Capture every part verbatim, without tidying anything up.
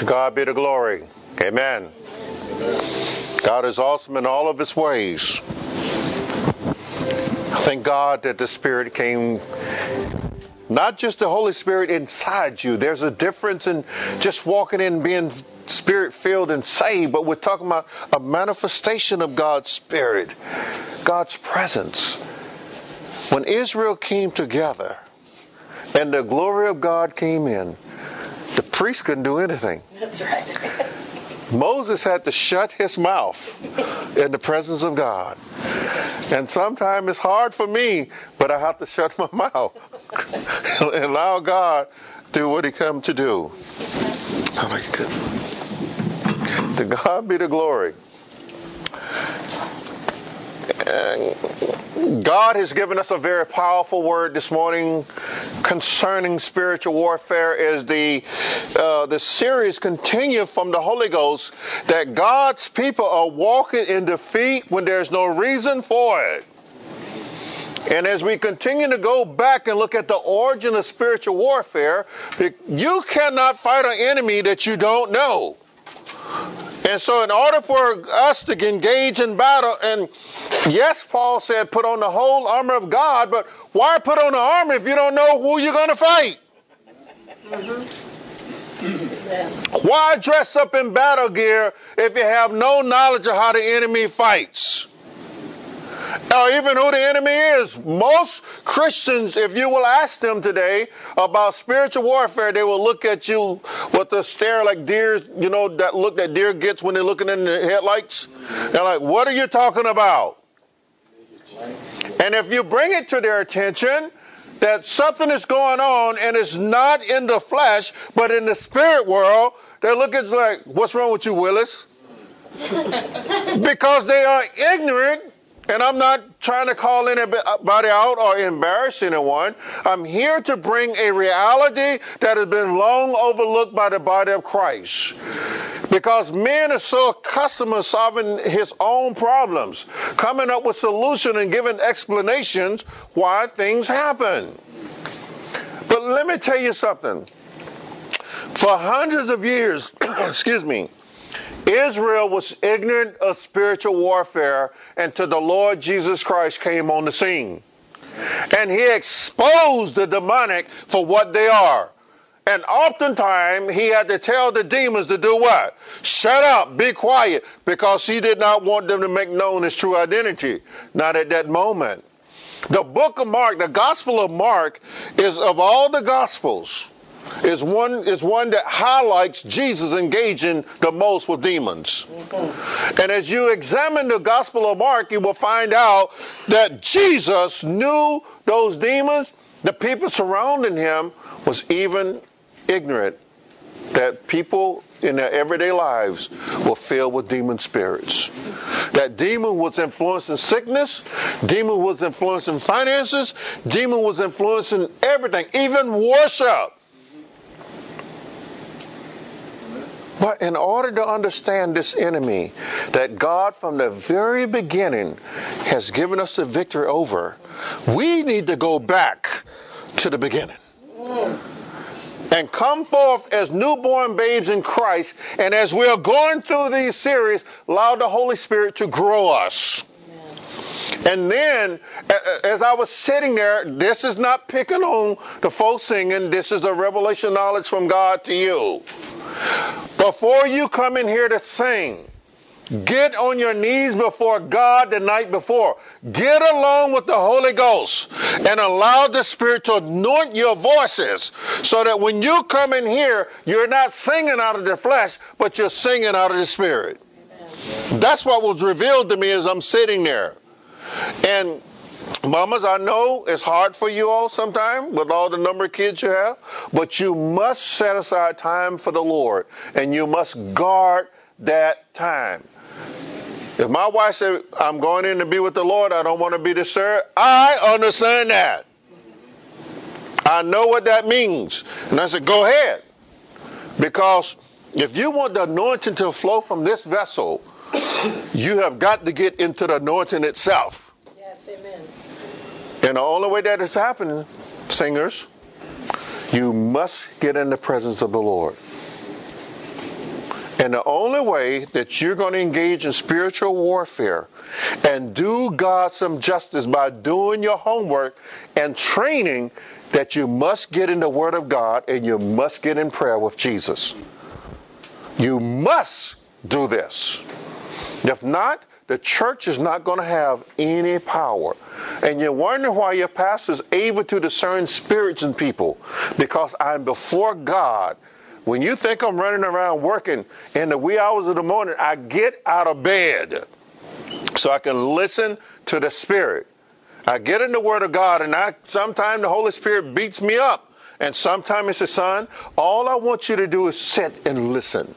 To God be the glory. Amen. God is awesome in all of his ways. Thank God that the Spirit came, not just the Holy Spirit inside you. There's a difference in just walking in being Spirit-filled and saved, but we're talking about a manifestation of God's Spirit, God's presence. When Israel came together and the glory of God came in, the priest couldn't do anything. That's right. Moses had to shut his mouth in the presence of God. And sometimes it's hard for me, but I have to shut my mouth and allow God to do what he come to do. Oh my goodness. To God be the glory. And God has given us a very powerful word this morning concerning spiritual warfare as the uh, the series continues from the Holy Ghost, that God's people are walking in defeat when there's no reason for it. And as we continue to go back and look at the origin of spiritual warfare, you cannot fight an enemy that you don't know. And so in order for us to engage in battle, and yes, Paul said put on the whole armor of God, but why put on the armor if you don't know who you're going to fight? Mm-hmm. Why dress up in battle gear if you have no knowledge of how the enemy fights? Or even who the enemy is. Most Christians, if you will ask them today about spiritual warfare, they will look at you with a stare like deer, you know, that look that deer gets when they're looking in the headlights. They're like, what are you talking about? And if you bring it to their attention that something is going on and it's not in the flesh, but in the spirit world, they're looking like, what's wrong with you, Willis? Because they are ignorant. And I'm not trying to call anybody out or embarrass anyone. I'm here to bring a reality that has been long overlooked by the body of Christ. Because man is so accustomed to solving his own problems, coming up with solutions and giving explanations why things happen. But let me tell you something. For hundreds of years, excuse me, Israel was ignorant of spiritual warfare until the Lord Jesus Christ came on the scene. And he exposed the demonic for what they are. And oftentimes he had to tell the demons to do what? Shut up, be quiet, because he did not want them to make known his true identity. Not at that moment. The book of Mark, the Gospel of Mark, is of all the Gospels, is one is one that highlights Jesus engaging the most with demons. Mm-hmm. And as you examine the Gospel of Mark, you will find out that Jesus knew those demons. The people surrounding him was even ignorant that people in their everyday lives were filled with demon spirits. That demon was influencing sickness, demon was influencing finances, demon was influencing everything, even worship. But in order to understand this enemy that God from the very beginning has given us the victory over, we need to go back to the beginning. And come forth as newborn babes in Christ. And as we are going through these series, allow the Holy Spirit to grow us. And then, as I was sitting there, this is not picking on the folks singing. This is a revelation knowledge from God to you. Before you come in here to sing, get on your knees before God the night before. Get along with the Holy Ghost and allow the Spirit to anoint your voices so that when you come in here, you're not singing out of the flesh, but you're singing out of the Spirit. Amen. That's what was revealed to me as I'm sitting there. And mamas, I know it's hard for you all sometimes with all the number of kids you have, but you must set aside time for the Lord, and you must guard that time. If my wife said, I'm going in to be with the Lord, I don't want to be disturbed, I understand that. I know what that means. And I said, go ahead. Because if you want the anointing to flow from this vessel, you have got to get into the anointing itself. Yes, amen. And the only way that is happening, singers, you must get in the presence of the Lord. And the only way that you're going to engage in spiritual warfare and do God some justice by doing your homework and training, that you must get in the Word of God and you must get in prayer with Jesus. You must do this. If not, the church is not going to have any power. And you're wondering why your pastor is able to discern spirits in people. Because I'm before God. When you think I'm running around working in the wee hours of the morning, I get out of bed so I can listen to the Spirit. I get in the Word of God, and I sometimes the Holy Spirit beats me up. And sometimes he says, son, all I want you to do is sit and listen.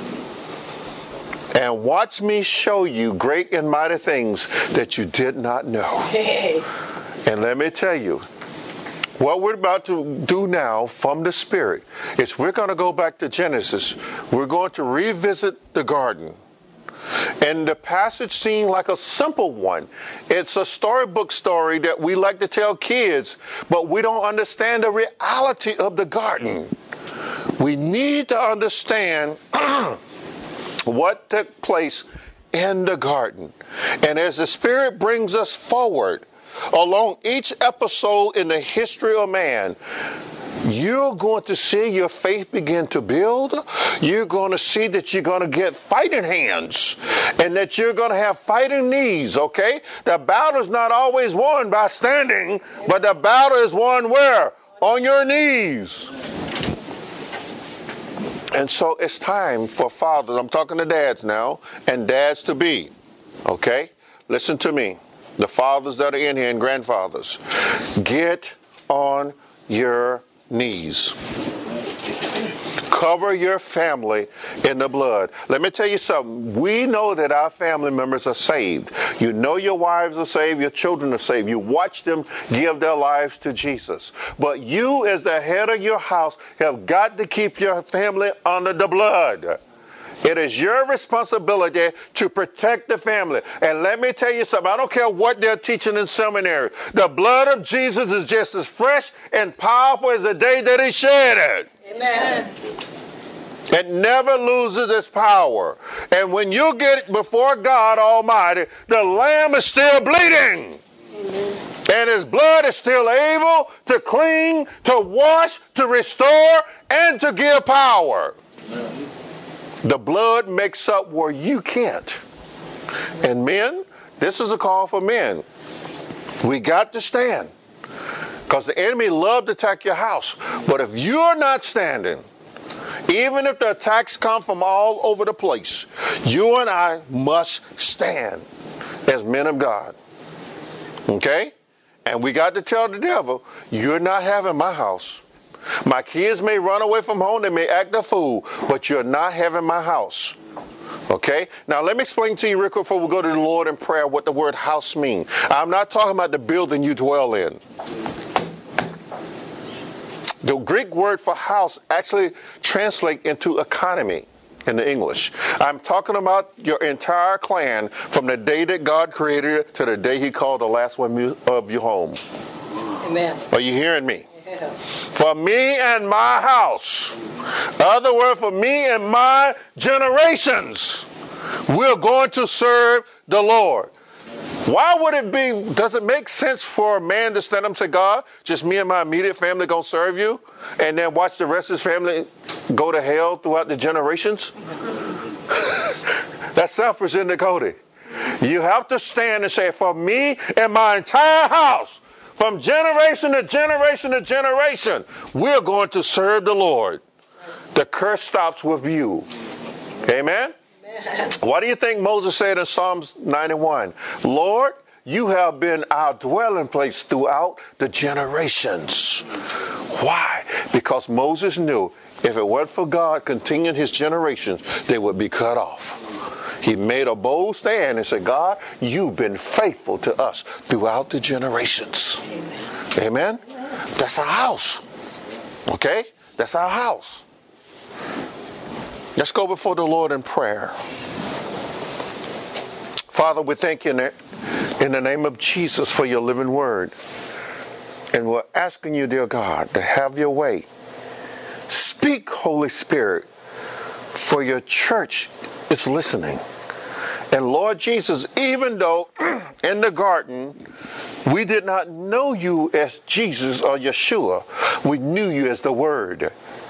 And watch me show you great and mighty things that you did not know. And let me tell you, what we're about to do now from the Spirit is we're going to go back to Genesis. We're going to revisit the garden. And the passage seemed like a simple one. It's a storybook story that we like to tell kids, but we don't understand the reality of the garden. We need to understand what took place in the garden. And as the Spirit brings us forward along each episode in the history of man, you're going to see your faith begin to build. You're going to see that you're going to get fighting hands and that you're going to have fighting knees, okay? The battle is not always won by standing, but the battle is won where? On your knees. And so it's time for fathers, I'm talking to dads now, and dads to be, okay? Listen to me. The fathers that are in here and grandfathers, get on your knees. Cover your family in the blood. Let me tell you something. We know that our family members are saved. You know your wives are saved. Your children are saved. You watch them give their lives to Jesus. But you, as the head of your house, have got to keep your family under the blood. It is your responsibility to protect the family. And let me tell you something. I don't care what they're teaching in seminary. The blood of Jesus is just as fresh and powerful as the day that he shed it. Amen. It never loses its power. And when you get before God Almighty, the lamb is still bleeding. Amen. And his blood is still able to clean, to wash, to restore, and to give power. Amen. The blood makes up where you can't. And men, this is a call for men. We got to stand. Because the enemy loves to attack your house. But if you're not standing, even if the attacks come from all over the place, you and I must stand as men of God. Okay? And we got to tell the devil, you're not having my house. My kids may run away from home, they may act a fool, but you're not having my house. Okay? Now let me explain to you real quick before we go to the Lord in prayer what the word house means. I'm not talking about the building you dwell in. The Greek word for house actually translates into economy in the English. I'm talking about your entire clan from the day that God created it to the day he called the last one of your home. Amen. Are you hearing me? Yeah. For me and my house, other word for me and my generations, we're going to serve the Lord. Why would it be, does it make sense for a man to stand up and say, God, just me and my immediate family going to serve you, and then watch the rest of his family go to hell throughout the generations? That's selfish, isn't it, Cody? You have to stand and say, for me and my entire house, from generation to generation to generation, we're going to serve the Lord. The curse stops with you. Amen? What do you think Moses said in Psalms ninety-one? Lord, you have been our dwelling place throughout the generations. Why? Because Moses knew if it weren't for God continuing his generations, they would be cut off. He made a bold stand and said, God, you've been faithful to us throughout the generations. Amen? Amen? That's our house. Okay? That's our house. Let's go before the Lord in prayer. Father, we thank you in the name of Jesus for your living word. And we're asking you, dear God, to have your way. Speak, Holy Spirit, for your church is listening. And Lord Jesus, even though in the garden we did not know you as Jesus or Yeshua, we knew you as the Word.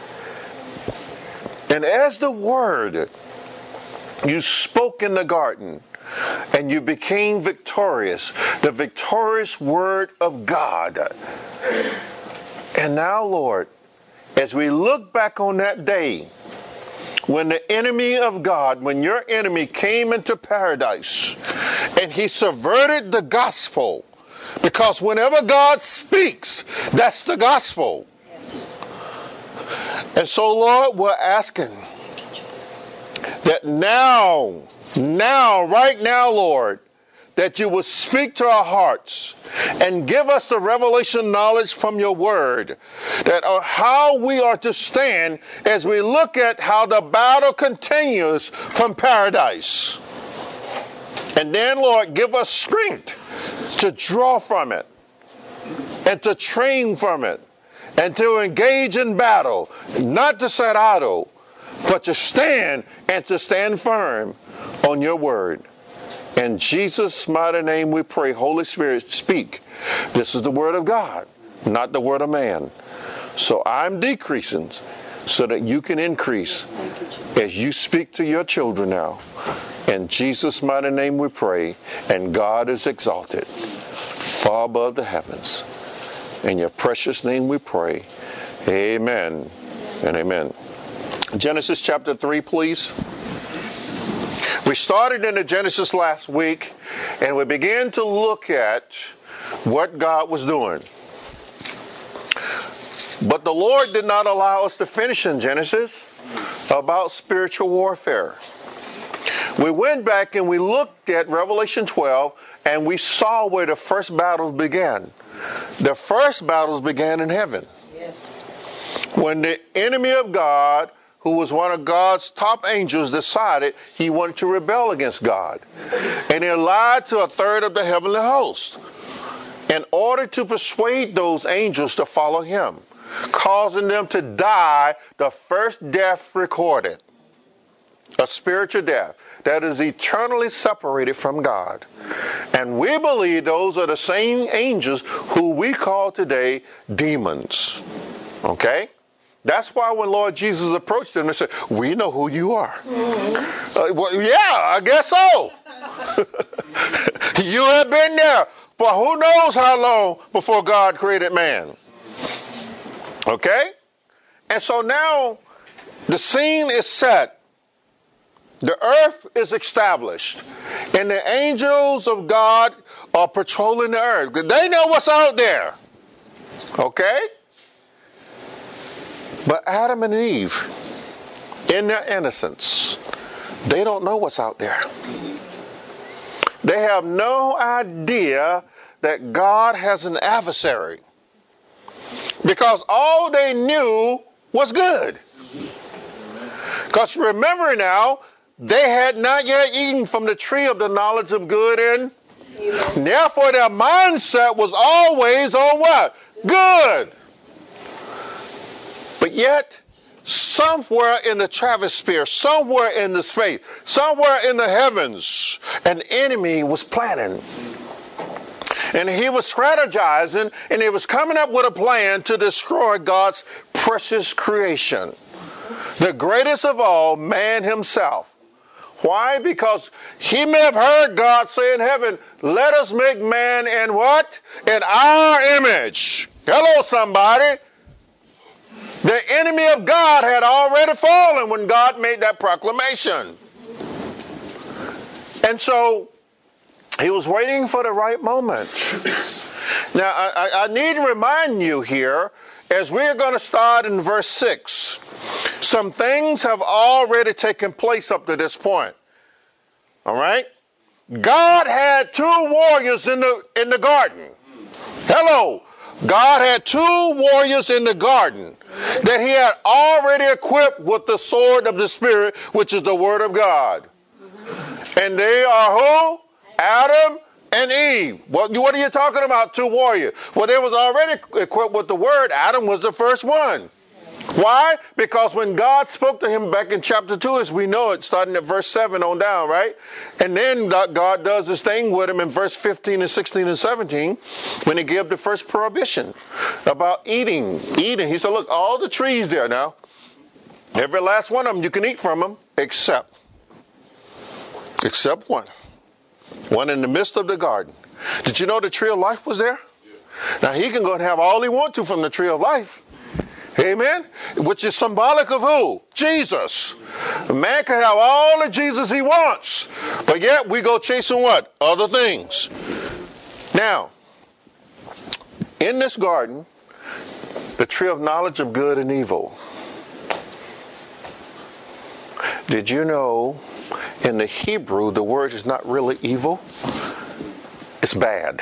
And as the Word, you spoke in the garden and you became victorious, the victorious Word of God. And now, Lord, as we look back on that day, when the enemy of God, when your enemy came into paradise and he subverted the gospel, because whenever God speaks, that's the gospel. Yes. And so, Lord, we're asking that now, now, right now, Lord, that you will speak to our hearts and give us the revelation knowledge from your word, that uh, how we are to stand as we look at how the battle continues from paradise. And then, Lord, give us strength to draw from it and to train from it and to engage in battle, not to sit idle, but to stand and to stand firm on your word. In Jesus' mighty name we pray. Holy Spirit, speak. This is the word of God, not the word of man. So I'm decreasing so that you can increase as you speak to your children now. In Jesus' mighty name we pray, and God is exalted far above the heavens. In your precious name we pray. Amen and amen. Genesis chapter three, please. We started in the Genesis last week, and we began to look at what God was doing. But the Lord did not allow us to finish in Genesis about spiritual warfare. We went back and we looked at Revelation twelve, and we saw where the first battles began. The first battles began in heaven. Yes. When the enemy of God, who was one of God's top angels, decided he wanted to rebel against God. And he lied to a third of the heavenly host in order to persuade those angels to follow him, causing them to die the first death recorded, a spiritual death that is eternally separated from God. And we believe those are the same angels who we call today demons. Okay? That's why when Lord Jesus approached them, they said, we know who you are. Mm-hmm. Uh, well, yeah, I guess so. You have been there for who knows how long before God created man. Okay? And so now the scene is set. The earth is established. And the angels of God are patrolling the earth. They know what's out there. Okay? But Adam and Eve, in their innocence, they don't know what's out there. They have no idea that God has an adversary. Because all they knew was good. Because remember now, they had not yet eaten from the tree of the knowledge of good and evil. Therefore their mindset was always on what? Good. But yet, somewhere in the troposphere, somewhere in the space, somewhere in the heavens, an enemy was planning. And he was strategizing, and he was coming up with a plan to destroy God's precious creation. The greatest of all, man himself. Why? Because he may have heard God say in heaven, let us make man in what? In our image. Hello, somebody. The enemy of God had already fallen when God made that proclamation. And so he was waiting for the right moment. Now, I, I need to remind you here, as we're going to start in verse six, some things have already taken place up to this point. All right? God had two warriors in the, in the garden. Hello. God had two warriors in the garden that he had already equipped with the sword of the Spirit, which is the Word of God. And they are who? Adam and Eve. Well, what are you talking about, two warriors? Well, they was already equipped with the Word. Adam was the first one. Why? Because when God spoke to him back in chapter two, as we know it, starting at verse seven on down, right? And then God does this thing with him in verse fifteen and sixteen and seventeen when he gave the first prohibition about eating. Eating. He said, look, all the trees there now, every last one of them, you can eat from them except, except one. One in the midst of the garden. Did you know the tree of life was there? Now he can go and have all he wants to from the tree of life. Amen? Which is symbolic of who? Jesus. A man can have all the Jesus he wants. But yet we go chasing what? Other things. Now, in this garden, the tree of knowledge of good and evil. Did you know in the Hebrew the word is not really evil? It's bad.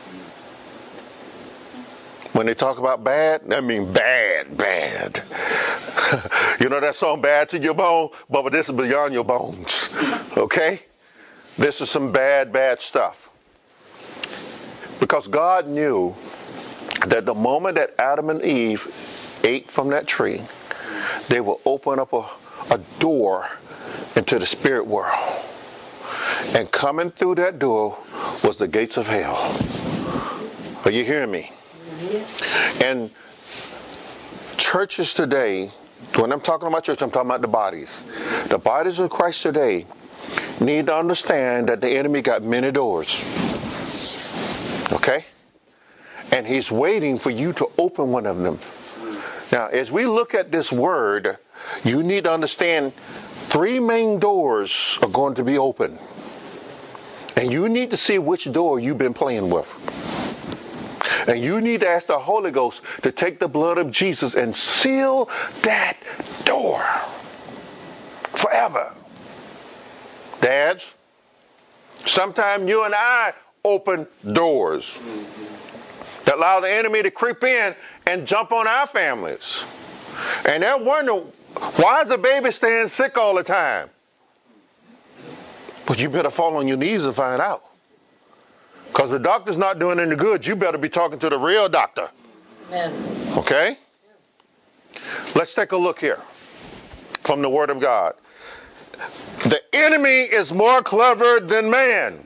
When they talk about bad, that means bad, bad. You know that song, Bad to Your Bone? But this is beyond your bones. Okay? This is some bad, bad stuff. Because God knew that the moment that Adam and Eve ate from that tree, they will open up a, a door into the spirit world. And coming through that door was the gates of hell. Are you hearing me? And churches today, when I'm talking about church, I'm talking about the bodies. The bodies of Christ today need to understand that the enemy got many doors. Okay? And he's waiting for you to open one of them. Now, as we look at this word, you need to understand three main doors are going to be open. And you need to see which door you've been playing with. And you need to ask the Holy Ghost to take the blood of Jesus and seal that door forever. Dads, sometimes you and I open doors that allow the enemy to creep in and jump on our families. And they're wondering, why is the baby staying sick all the time? But you better fall on your knees and find out. Because the doctor's not doing any good. You better be talking to the real doctor. Amen. Okay? Let's take a look here from the Word of God. The enemy is more clever than man.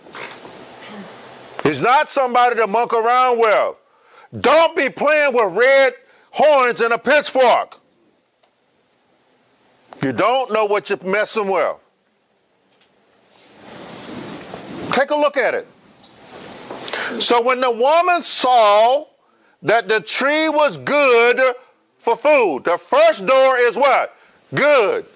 He's not somebody to muck around with. Don't be playing with red horns and a pitchfork. You don't know what you're messing with. Take a look at it. So when the woman saw that the tree was good for food, the first door is what? Good.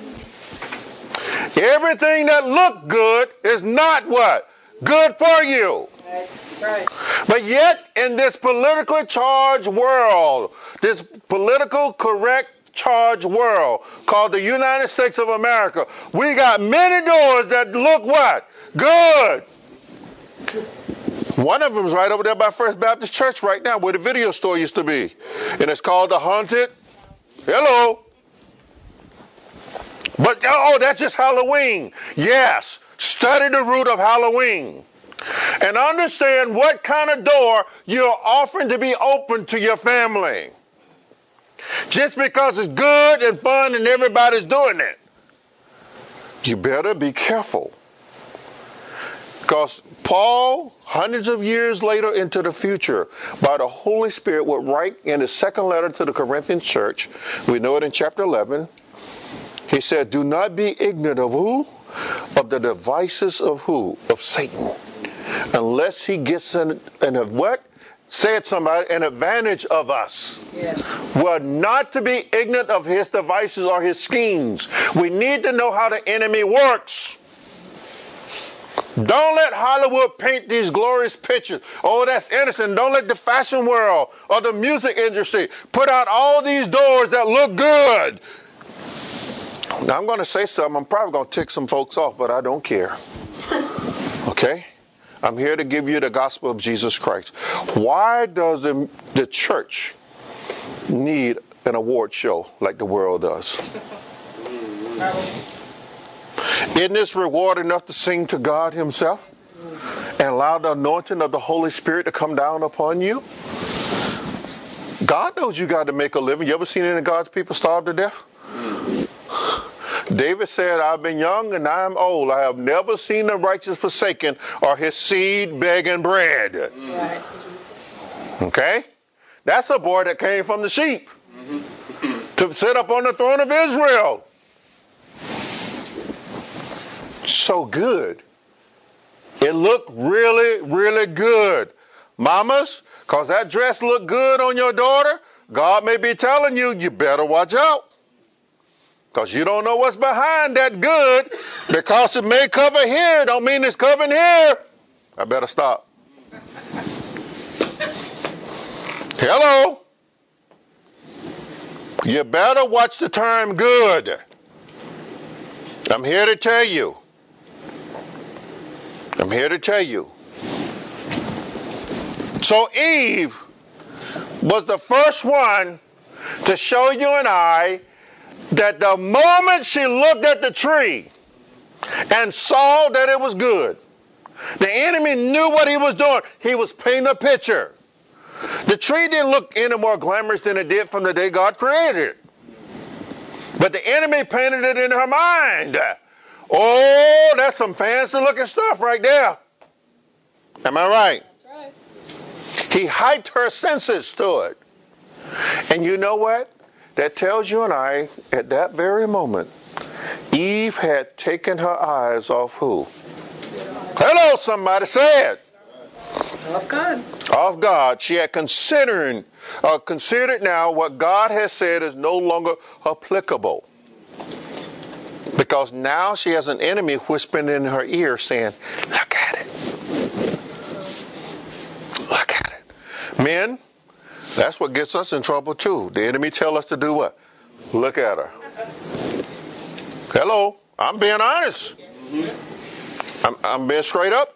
Everything that looked good is not what? Good for you. That's right. But yet in this politically charged world, this political correct charged world called the United States of America, we got many doors that look what? Good. One of them is right over there by First Baptist Church right now where the video store used to be. And it's called The Haunted. Hello. But, oh, that's just Halloween. Yes. Study the root of Halloween. And understand what kind of door you're offering to be open to your family. Just because it's good and fun and everybody's doing it. You better be careful. Because Paul, hundreds of years later into the future, by the Holy Spirit, would write in his second letter to the Corinthian church, we know it in chapter eleven, he said, do not be ignorant of who? Of the devices of who? Of Satan. Unless he gets an, an what? Say it somebody, an advantage of us. Yes. We're not to be ignorant of his devices or his schemes. We need to know how the enemy works. Don't let Hollywood paint these glorious pictures. Oh, that's innocent. Don't let the fashion world or the music industry put out all these doors that look good. Now, I'm going to say something. I'm probably going to tick some folks off, but I don't care. Okay? I'm here to give you the gospel of Jesus Christ. Why does the, the church need an award show like the world does? Isn't this reward enough to sing to God himself and allow the anointing of the Holy Spirit to come down upon you? God knows you got to make a living. You ever seen any of God's people starve to death? David said, I've been young and I am old. I have never seen the righteous forsaken or his seed begging bread. That's right. Okay? That's a boy that came from the sheep to sit up on the throne of Israel. So good. It looked really, really good. Mamas, because that dress looked good on your daughter, God may be telling you, you better watch out. Because you don't know what's behind that good. Because it may cover here, don't mean it's covering here. I better stop. Hello? You better watch the term good. I'm here to tell you. I'm here to tell you. So Eve was the first one to show you and I that the moment she looked at the tree and saw that it was good, the enemy knew what he was doing. He was painting a picture. The tree didn't look any more glamorous than it did from the day God created it. But the enemy painted it in her mind. Oh, that's some fancy looking stuff right there. Am I right? That's right. He hyped her senses to it. And you know what? That tells you and I, at that very moment, Eve had taken her eyes off who? Hello, somebody say it. Off God. Of God. She had considering, uh, considered now what God has said is no longer applicable. Because now she has an enemy whispering in her ear saying, look at it. Look at it. Men, that's what gets us in trouble too. The enemy tell us to do what? Look at her. Hello. I'm being honest. I'm, I'm being straight up.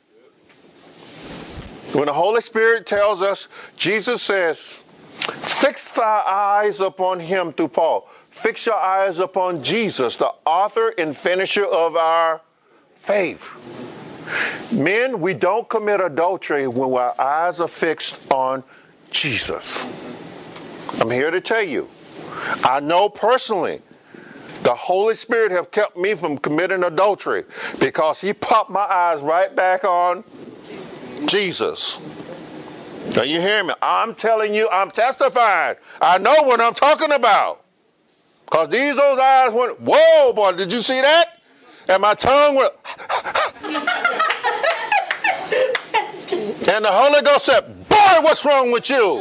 When the Holy Spirit tells us, Jesus says, fix our eyes upon him through Paul. Fix your eyes upon Jesus, the author and finisher of our faith. Men, we don't commit adultery when our eyes are fixed on Jesus. I'm here to tell you, I know personally, the Holy Spirit have kept me from committing adultery because he popped my eyes right back on Jesus. Now you hear me? I'm telling you, I'm testifying. I know what I'm talking about. Because these those eyes went, whoa, boy, did you see that? And my tongue went, and the Holy Ghost said, boy, what's wrong with you?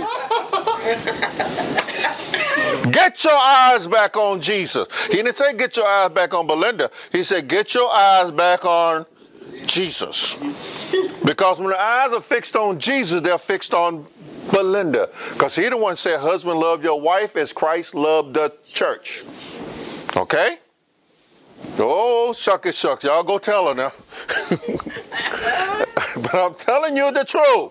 Get your eyes back on Jesus. He didn't say get your eyes back on Belinda. He said get your eyes back on Jesus. Because when the eyes are fixed on Jesus, they're fixed on Belinda. Because he the one said, husband, love your wife as Christ loved the church. Okay? Oh, shucky shucks. Y'all go tell her now. But I'm telling you the truth.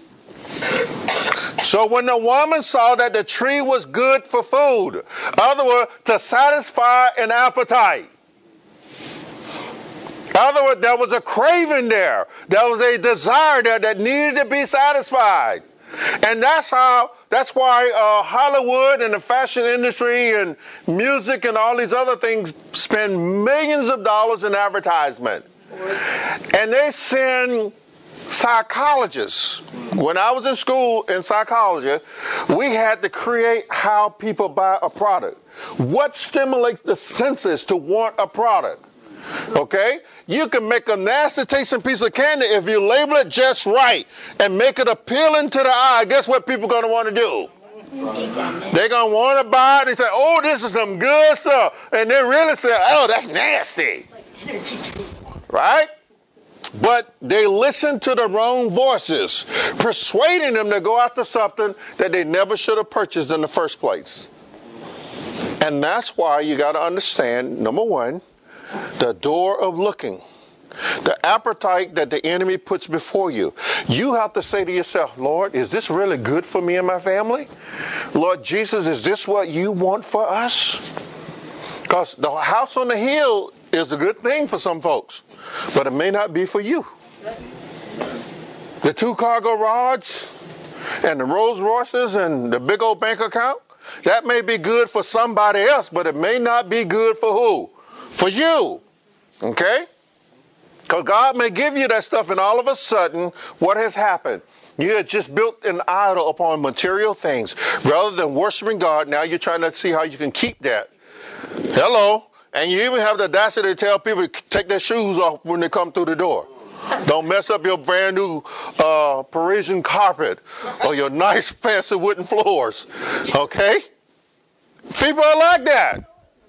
So when the woman saw that the tree was good for food, in other words, to satisfy an appetite. In other words, there was a craving there. There was a desire there that needed to be satisfied. And that's how, that's why uh, Hollywood and the fashion industry and music and all these other things spend millions of dollars in advertisement. And they send psychologists. When I was in school in psychology, we had to create how people buy a product. What stimulates the senses to want a product? Okay? You can make a nasty tasting piece of candy if you label it just right and make it appealing to the eye. Guess what people are going to want to do? They're going to want to buy it. They say, oh, this is some good stuff. And they really say, oh, that's nasty. Right? But they listen to the wrong voices, persuading them to go after something that they never should have purchased in the first place. And that's why you got to understand, number one, the door of looking, the appetite that the enemy puts before you. You have to say to yourself, Lord, is this really good for me and my family? Lord Jesus, is this what you want for us? Because the house on the hill is a good thing for some folks, but it may not be for you. The two-car garage, and the Rolls Royces and the big old bank account, that may be good for somebody else, but it may not be good for who? For you. Okay? Because God may give you that stuff, and all of a sudden, what has happened? You had just built an idol upon material things. Rather than worshiping God, now you're trying to see how you can keep that. Hello? And you even have the audacity to tell people to take their shoes off when they come through the door. Don't mess up your brand new uh, Parisian carpet or your nice fancy wooden floors. Okay? People are like that.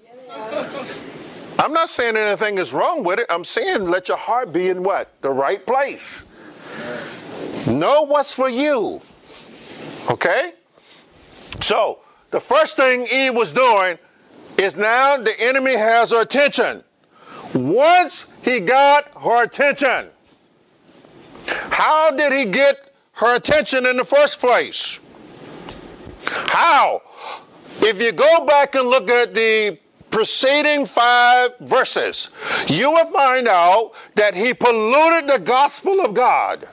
I'm not saying anything is wrong with it. I'm saying let your heart be in what? The right place. Know what's for you. Okay? So, the first thing Eve was doing is now the enemy has her attention. Once he got her attention, how did he get her attention in the first place? How? If you go back and look at the preceding five verses, you will find out that he polluted the gospel of God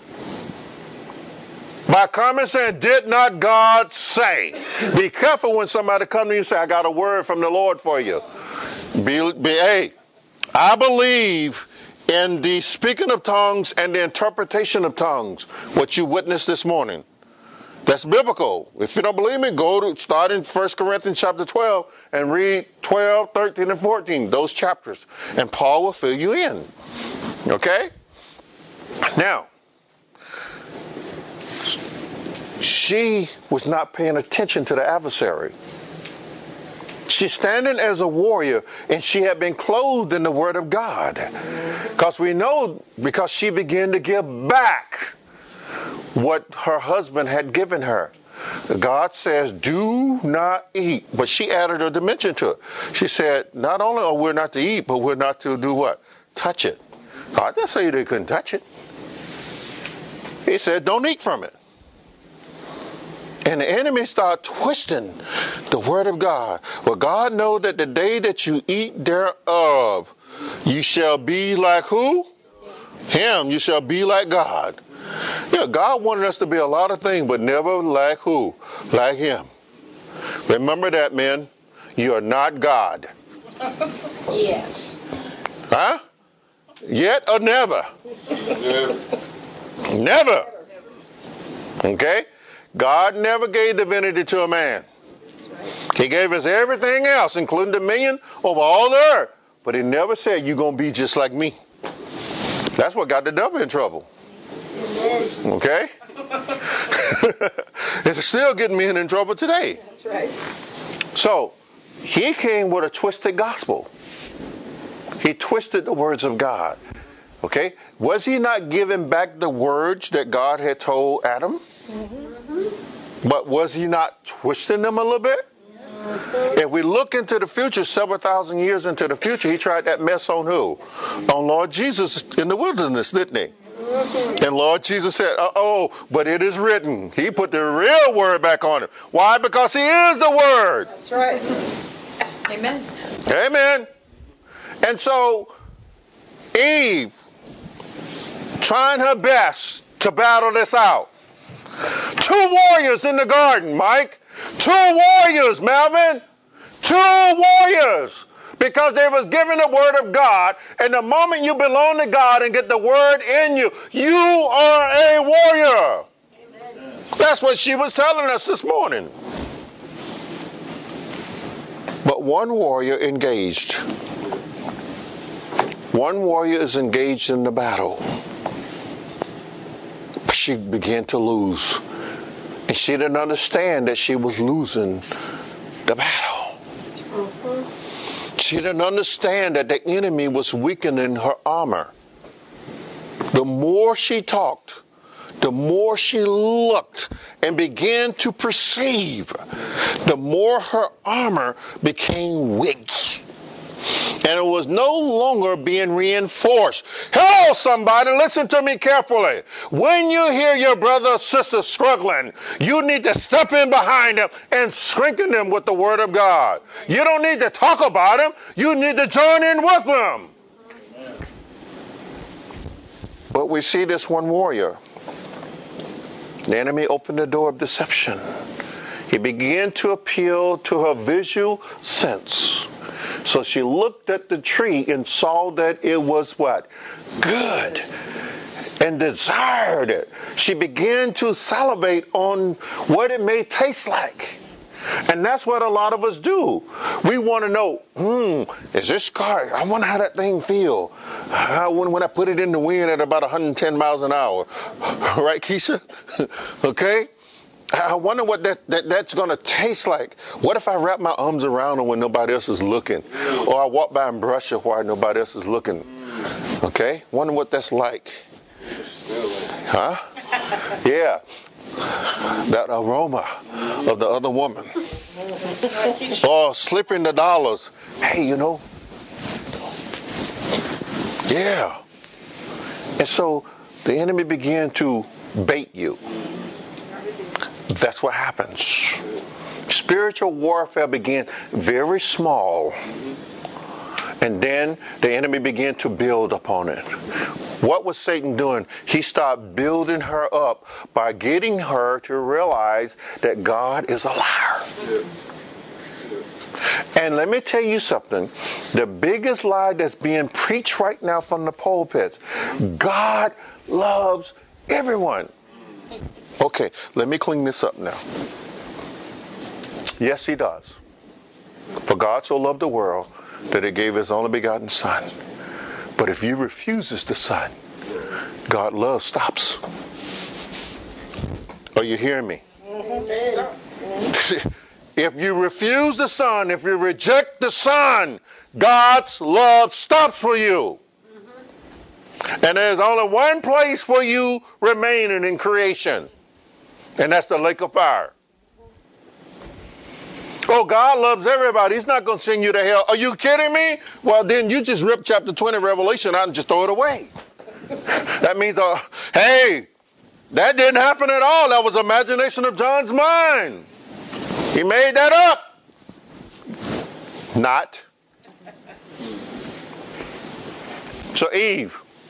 by coming saying, did not God say? Be careful when somebody comes to you and say, I got a word from the Lord for you. Be, be, hey, I believe in the speaking of tongues and the interpretation of tongues, what you witnessed this morning. That's biblical. If you don't believe me, go to start in First Corinthians chapter twelve and read twelve, thirteen, and fourteen, those chapters, and Paul will fill you in. Okay? Now, she was not paying attention to the adversary. She's standing as a warrior, and she had been clothed in the word of God. Because we know, because she began to give back what her husband had given her. God says, do not eat. But she added a dimension to it. She said, not only are we not to eat, but we're not to do what? Touch it. God didn't say they couldn't touch it. He said, don't eat from it. And the enemy start twisting the word of God. Well, God knows that the day that you eat thereof, you shall be like who? Him. You shall be like God. Yeah, God wanted us to be a lot of things, but never like who? Like him. Remember that, men. You are not God. Yes. Huh? Yet or never? Never. Okay? God never gave divinity to a man. He gave us everything else, including dominion over all the earth. But he never said, you're going to be just like me. That's what got the devil in trouble. Okay? It's still getting men in trouble today. That's right. So, he came with a twisted gospel. He twisted the words of God. Okay? Was he not giving back the words that God had told Adam? Mm-hmm. But was he not twisting them a little bit? Mm-hmm. If we look into the future, several thousand years into the future, he tried that mess on who? On Lord Jesus in the wilderness, didn't he? Mm-hmm. And Lord Jesus said, uh-oh, but it is written. He put the real word back on it. Why? Because he is the word. That's right. Amen. Amen. And so, Eve, trying her best to battle this out. Two warriors in the garden, Mike. Two warriors, Melvin. Two warriors. Because they was given the word of God. And the moment you belong to God and get the word in you, you are a warrior. Amen. That's what she was telling us this morning. But one warrior engaged. One warrior is engaged in the battle. She began to lose. And she didn't understand that she was losing the battle. Mm-hmm. She didn't understand that the enemy was weakening her armor. The more she talked, the more she looked and began to perceive, the more her armor became weak. And it was no longer being reinforced. Hello, somebody, listen to me carefully. When you hear your brother or sister struggling, you need to step in behind them and strengthen them with the word of God. You don't need to talk about them. You need to join in with them. But we see this one warrior. The enemy opened the door of deception. He began to appeal to her visual sense. So she looked at the tree and saw that it was what? Good. And desired it. She began to salivate on what it may taste like. And that's what a lot of us do. We want to know, hmm, is this car, I wonder how that thing feel. Uh, when, when I put it in the wind at about one hundred ten miles an hour. Right, Keisha? Okay? I wonder what that, that that's going to taste like. What if I wrap my arms around it when nobody else is looking? Or I walk by and brush it while nobody else is looking? Okay? Wonder what that's like. Huh? Yeah. That aroma of the other woman. Or slipping the dollars. Hey, you know. Yeah. And so the enemy began to bait you. That's what happens. Spiritual warfare began very small. And then the enemy began to build upon it. What was Satan doing? He started building her up by getting her to realize that God is a liar. And let me tell you something. The biggest lie that's being preached right now from the pulpits, God loves everyone. Okay, let me clean this up now. Yes, he does. For God so loved the world that he gave his only begotten Son. But if you refuses the Son, God's love stops. Are you hearing me? If you refuse the Son, if you reject the Son, God's love stops for you. And there's only one place for you remaining in creation. And that's the lake of fire. Oh, God loves everybody. He's not going to send you to hell. Are you kidding me? Well, then you just rip chapter twenty Revelation out and just throw it away. That means, uh, hey, that didn't happen at all. That was imagination of John's mind. He made that up. Not. So Eve.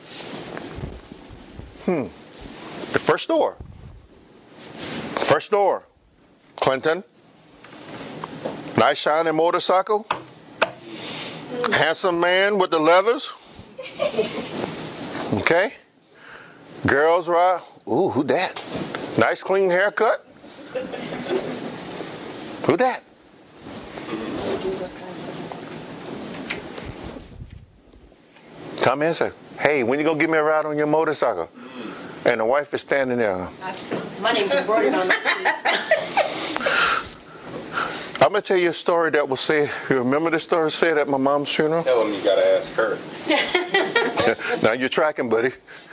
Hmm. The first door. First door. Clinton. Nice shiny motorcycle. Handsome man with the leathers. Okay. Girls ride. Ooh, who that? Nice clean haircut. Who that? Come in and say, hey, when you gonna give me a ride on your motorcycle? And the wife is standing there. My name's embroidered on that seat. I'm going to tell you a story that was said. You remember this story said at my mom's funeral? Tell him you got to ask her. Now you're tracking, buddy.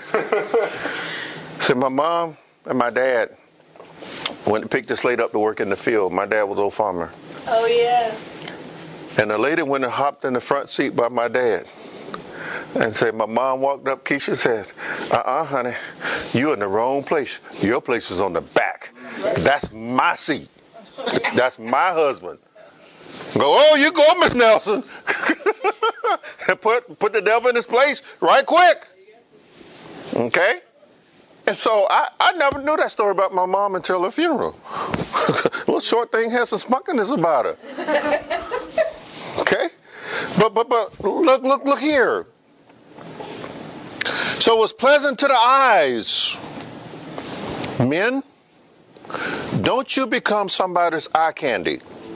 So my mom and my dad went to pick this lady up to work in the field. My dad was an old farmer. Oh, yeah. And the lady went and hopped in the front seat by my dad. And said, my mom walked up, Keisha said, uh-uh, honey, you're in the wrong place. Your place is on the back. That's my seat. That's my husband. Go, oh, you go, Miss Nelson. And put, put the devil in his place right quick. Okay? And so I, I never knew that story about my mom until her funeral. Little short thing has some spunkiness about her. Okay? But, but, but, look, look, look here. So it was pleasant to the eyes. Men, don't you become somebody's eye candy.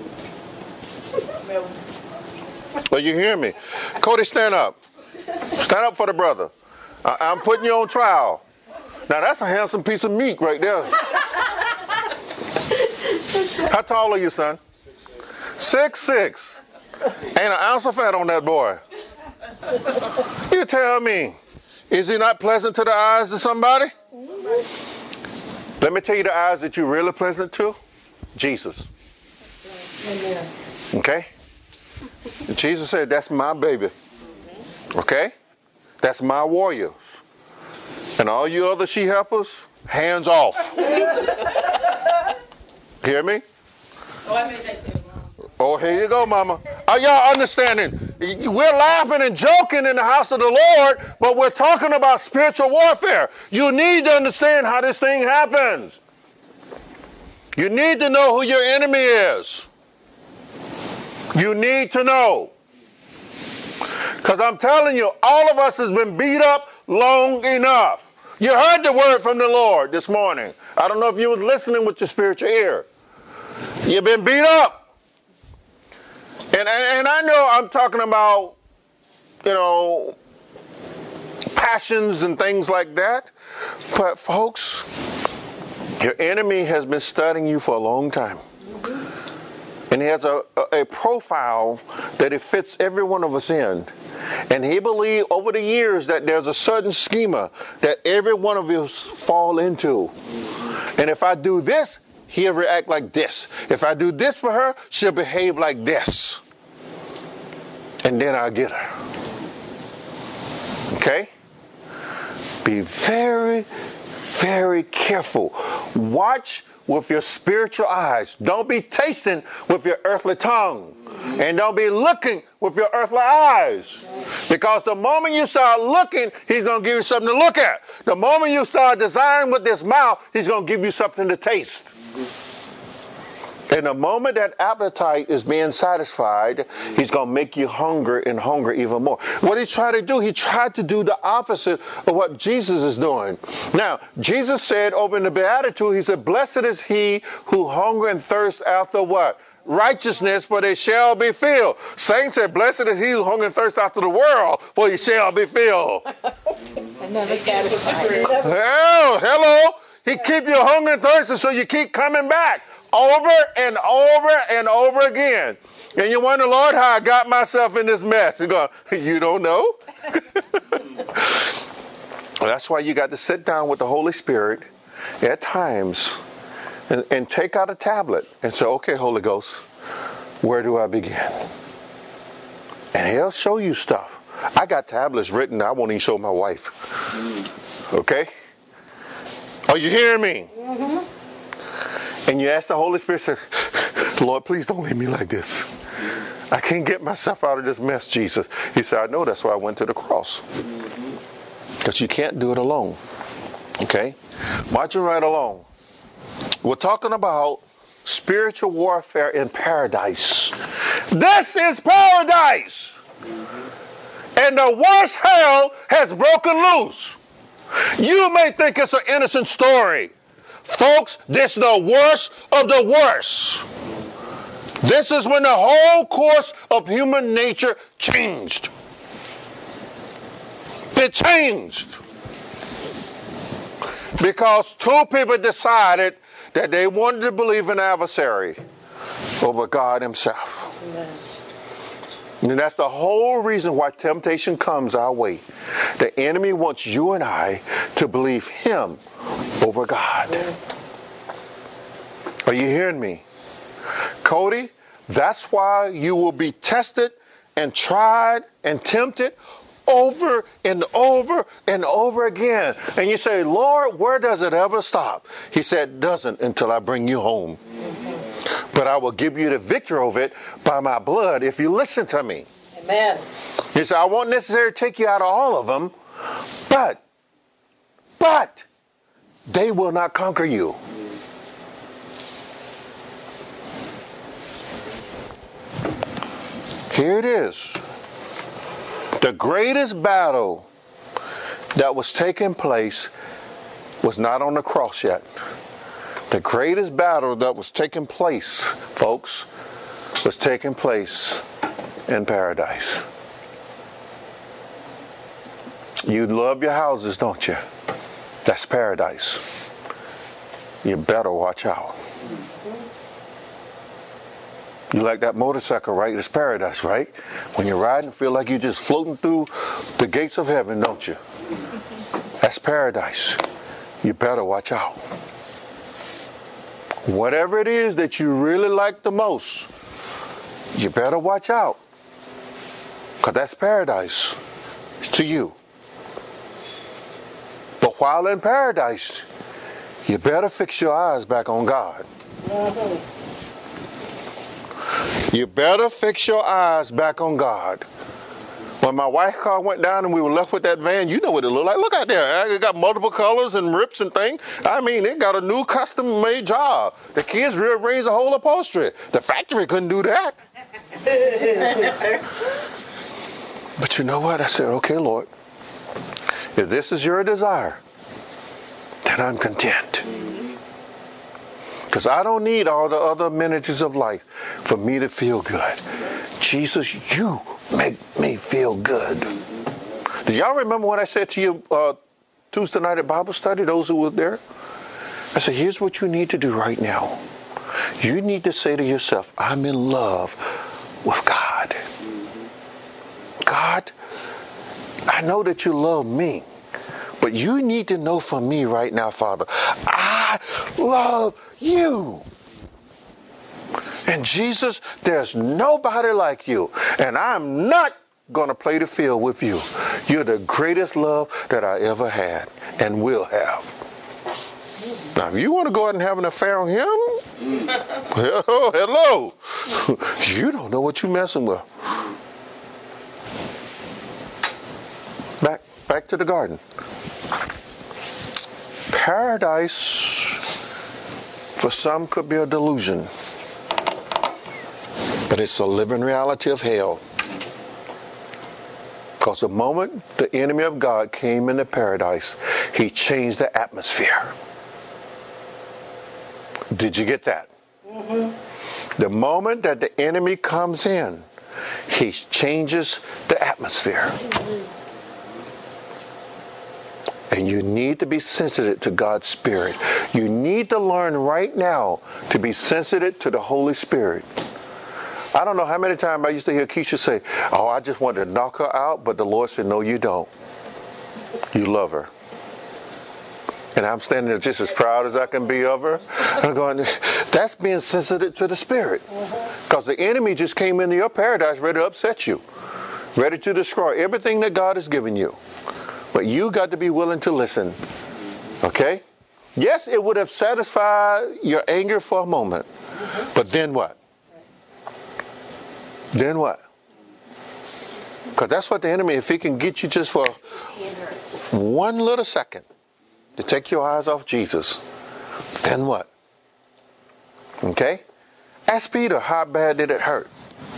Well, you hear me? Cody, stand up. Stand up for the brother. I- I'm putting you on trial. Now, that's a handsome piece of meat right there. How tall are you, son? Six, six. Ain't an ounce of fat on that boy. You tell me, is he not pleasant to the eyes of somebody? Let me tell you the eyes that you're really pleasant to. Jesus. Okay? Jesus said, that's my baby. Okay? That's my warriors. And all you other she-helpers, hands off. Hear me? Oh, I made that clear, Mom. Oh, here you go, Mama. Are y'all understanding? We're laughing and joking in the house of the Lord, but we're talking about spiritual warfare. You need to understand how this thing happens. You need to know who your enemy is. You need to know. Because I'm telling you, all of us has been beat up long enough. You heard the word from the Lord this morning. I don't know if you were listening with your spiritual ear. You've been beat up. And, and, and I know I'm talking about, you know, passions and things like that. But folks, your enemy has been studying you for a long time. And he has a, a, a profile that it fits every one of us in. And he believed over the years that there's a certain schema that every one of us fall into. And if I do this, he'll react like this. If I do this for her, she'll behave like this. And then I'll get her. Okay? Be very, very careful. Watch with your spiritual eyes. Don't be tasting with your earthly tongue. And don't be looking with your earthly eyes. Because the moment you start looking, he's going to give you something to look at. The moment you start desiring with this mouth, he's going to give you something to taste. And the moment that appetite is being satisfied, he's going to make you hunger and hunger even more. What he's trying to do, he tried to do the opposite of what Jesus is doing. Now, Jesus said over in the Beatitude, he said, blessed is he who hunger and thirst after what? Righteousness, for they shall be filled. Saints said, blessed is he who hunger and thirst after the world, for he shall be filled. And never satisfied. Hell, hello. He keep you hungry and thirsty so you keep coming back. Over and over and over again. And you wonder, Lord, how I got myself in this mess. You go, you don't know? Well, that's why you got to sit down with the Holy Spirit at times and, and take out a tablet and say, okay, Holy Ghost, where do I begin? And he'll show you stuff. I got tablets written. I won't even show my wife. Okay? Are you hearing me? Mm-hmm. And you ask the Holy Spirit, say, Lord, please don't leave me like this. I can't get myself out of this mess, Jesus. He said, I know, that's why I went to the cross. Because you can't do it alone. Okay? Marching right along. We're talking about spiritual warfare in paradise. This is paradise. And the worst hell has broken loose. You may think it's an innocent story. Folks, this is the worst of the worst. This is when the whole course of human nature changed. It changed. Because two people decided that they wanted to believe in an adversary over God himself. Amen. And that's the whole reason why temptation comes our way. The enemy wants you and I to believe him over God. Are you hearing me? Cody, that's why you will be tested and tried and tempted over and over and over again. And you say, Lord, where does it ever stop? He said, it doesn't until I bring you home. But I will give you the victory over it by my blood if you listen to me. Amen. He said, I won't necessarily take you out of all of them, but, but, they will not conquer you. Here it is. The greatest battle that was taking place was not on the cross yet. The greatest battle that was taking place, folks, was taking place in paradise. You love your houses, don't you? That's paradise. You better watch out. You like that motorcycle, right? It's paradise, right? When you're riding, feel like you're just floating through the gates of heaven, don't you? That's paradise. You better watch out. Whatever it is that you really like the most, you better watch out. Because that's paradise to you. But while in paradise, you better fix your eyes back on God. You better fix your eyes back on God. When my wife's car went down and we were left with that van, you know what it looked like. Look out there. It got multiple colors and rips and things. I mean, it got a new custom-made job. The kids rearranged the whole upholstery. The factory couldn't do that. But you know what? I said, okay, Lord, if this is your desire, then I'm content. Because I don't need all the other amenities of life for me to feel good. Jesus, you make me feel good. Do y'all remember what I said to you uh, Tuesday night at Bible study, those who were there? I said, here's what you need to do right now. You need to say to yourself, I'm in love with God. God, I know that you love me, but you need to know from me right now, Father, I love you. And Jesus, there's nobody like you. And I'm not going to play the field with you. You're the greatest love that I ever had and will have. Now, if you want to go out and have an affair on him, hello. You don't know what you're messing with. Back, back to the garden. Paradise, for some, could be a delusion. But it's a living reality of hell. Because the moment the enemy of God came into paradise, he changed the atmosphere. Did you get that? Mm-hmm. The moment that the enemy comes in, he changes the atmosphere. Mm-hmm. And you need to be sensitive to God's Spirit. You need to learn right now to be sensitive to the Holy Spirit. I don't know how many times I used to hear Keisha say, oh, I just wanted to knock her out, but the Lord said, no, you don't. You love her. And I'm standing there just as proud as I can be of her. I'm going, that's being sensitive to the Spirit. Because the enemy just came into your paradise ready to upset you, ready to destroy everything that God has given you. But you got to be willing to listen. Okay? Yes, it would have satisfied your anger for a moment. But then what? Then what? Because that's what the enemy, if he can get you just for one little second to take your eyes off Jesus, then what? Okay? Ask Peter, how bad did it hurt?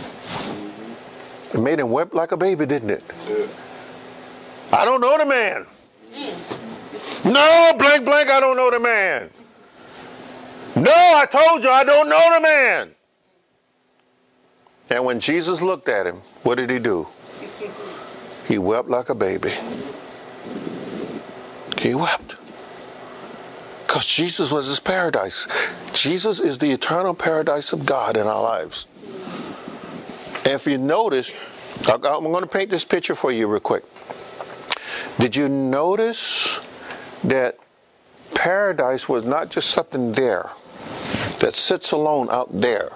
It made him weep like a baby, didn't it? I don't know the man. No, blank, blank, I don't know the man. No, I told you I don't know the man. And when Jesus looked at him, what did he do? He wept like a baby. He wept. Because Jesus was his paradise. Jesus is the eternal paradise of God in our lives. And if you notice, I'm going to paint this picture for you real quick. Did you notice that paradise was not just something there that sits alone out there?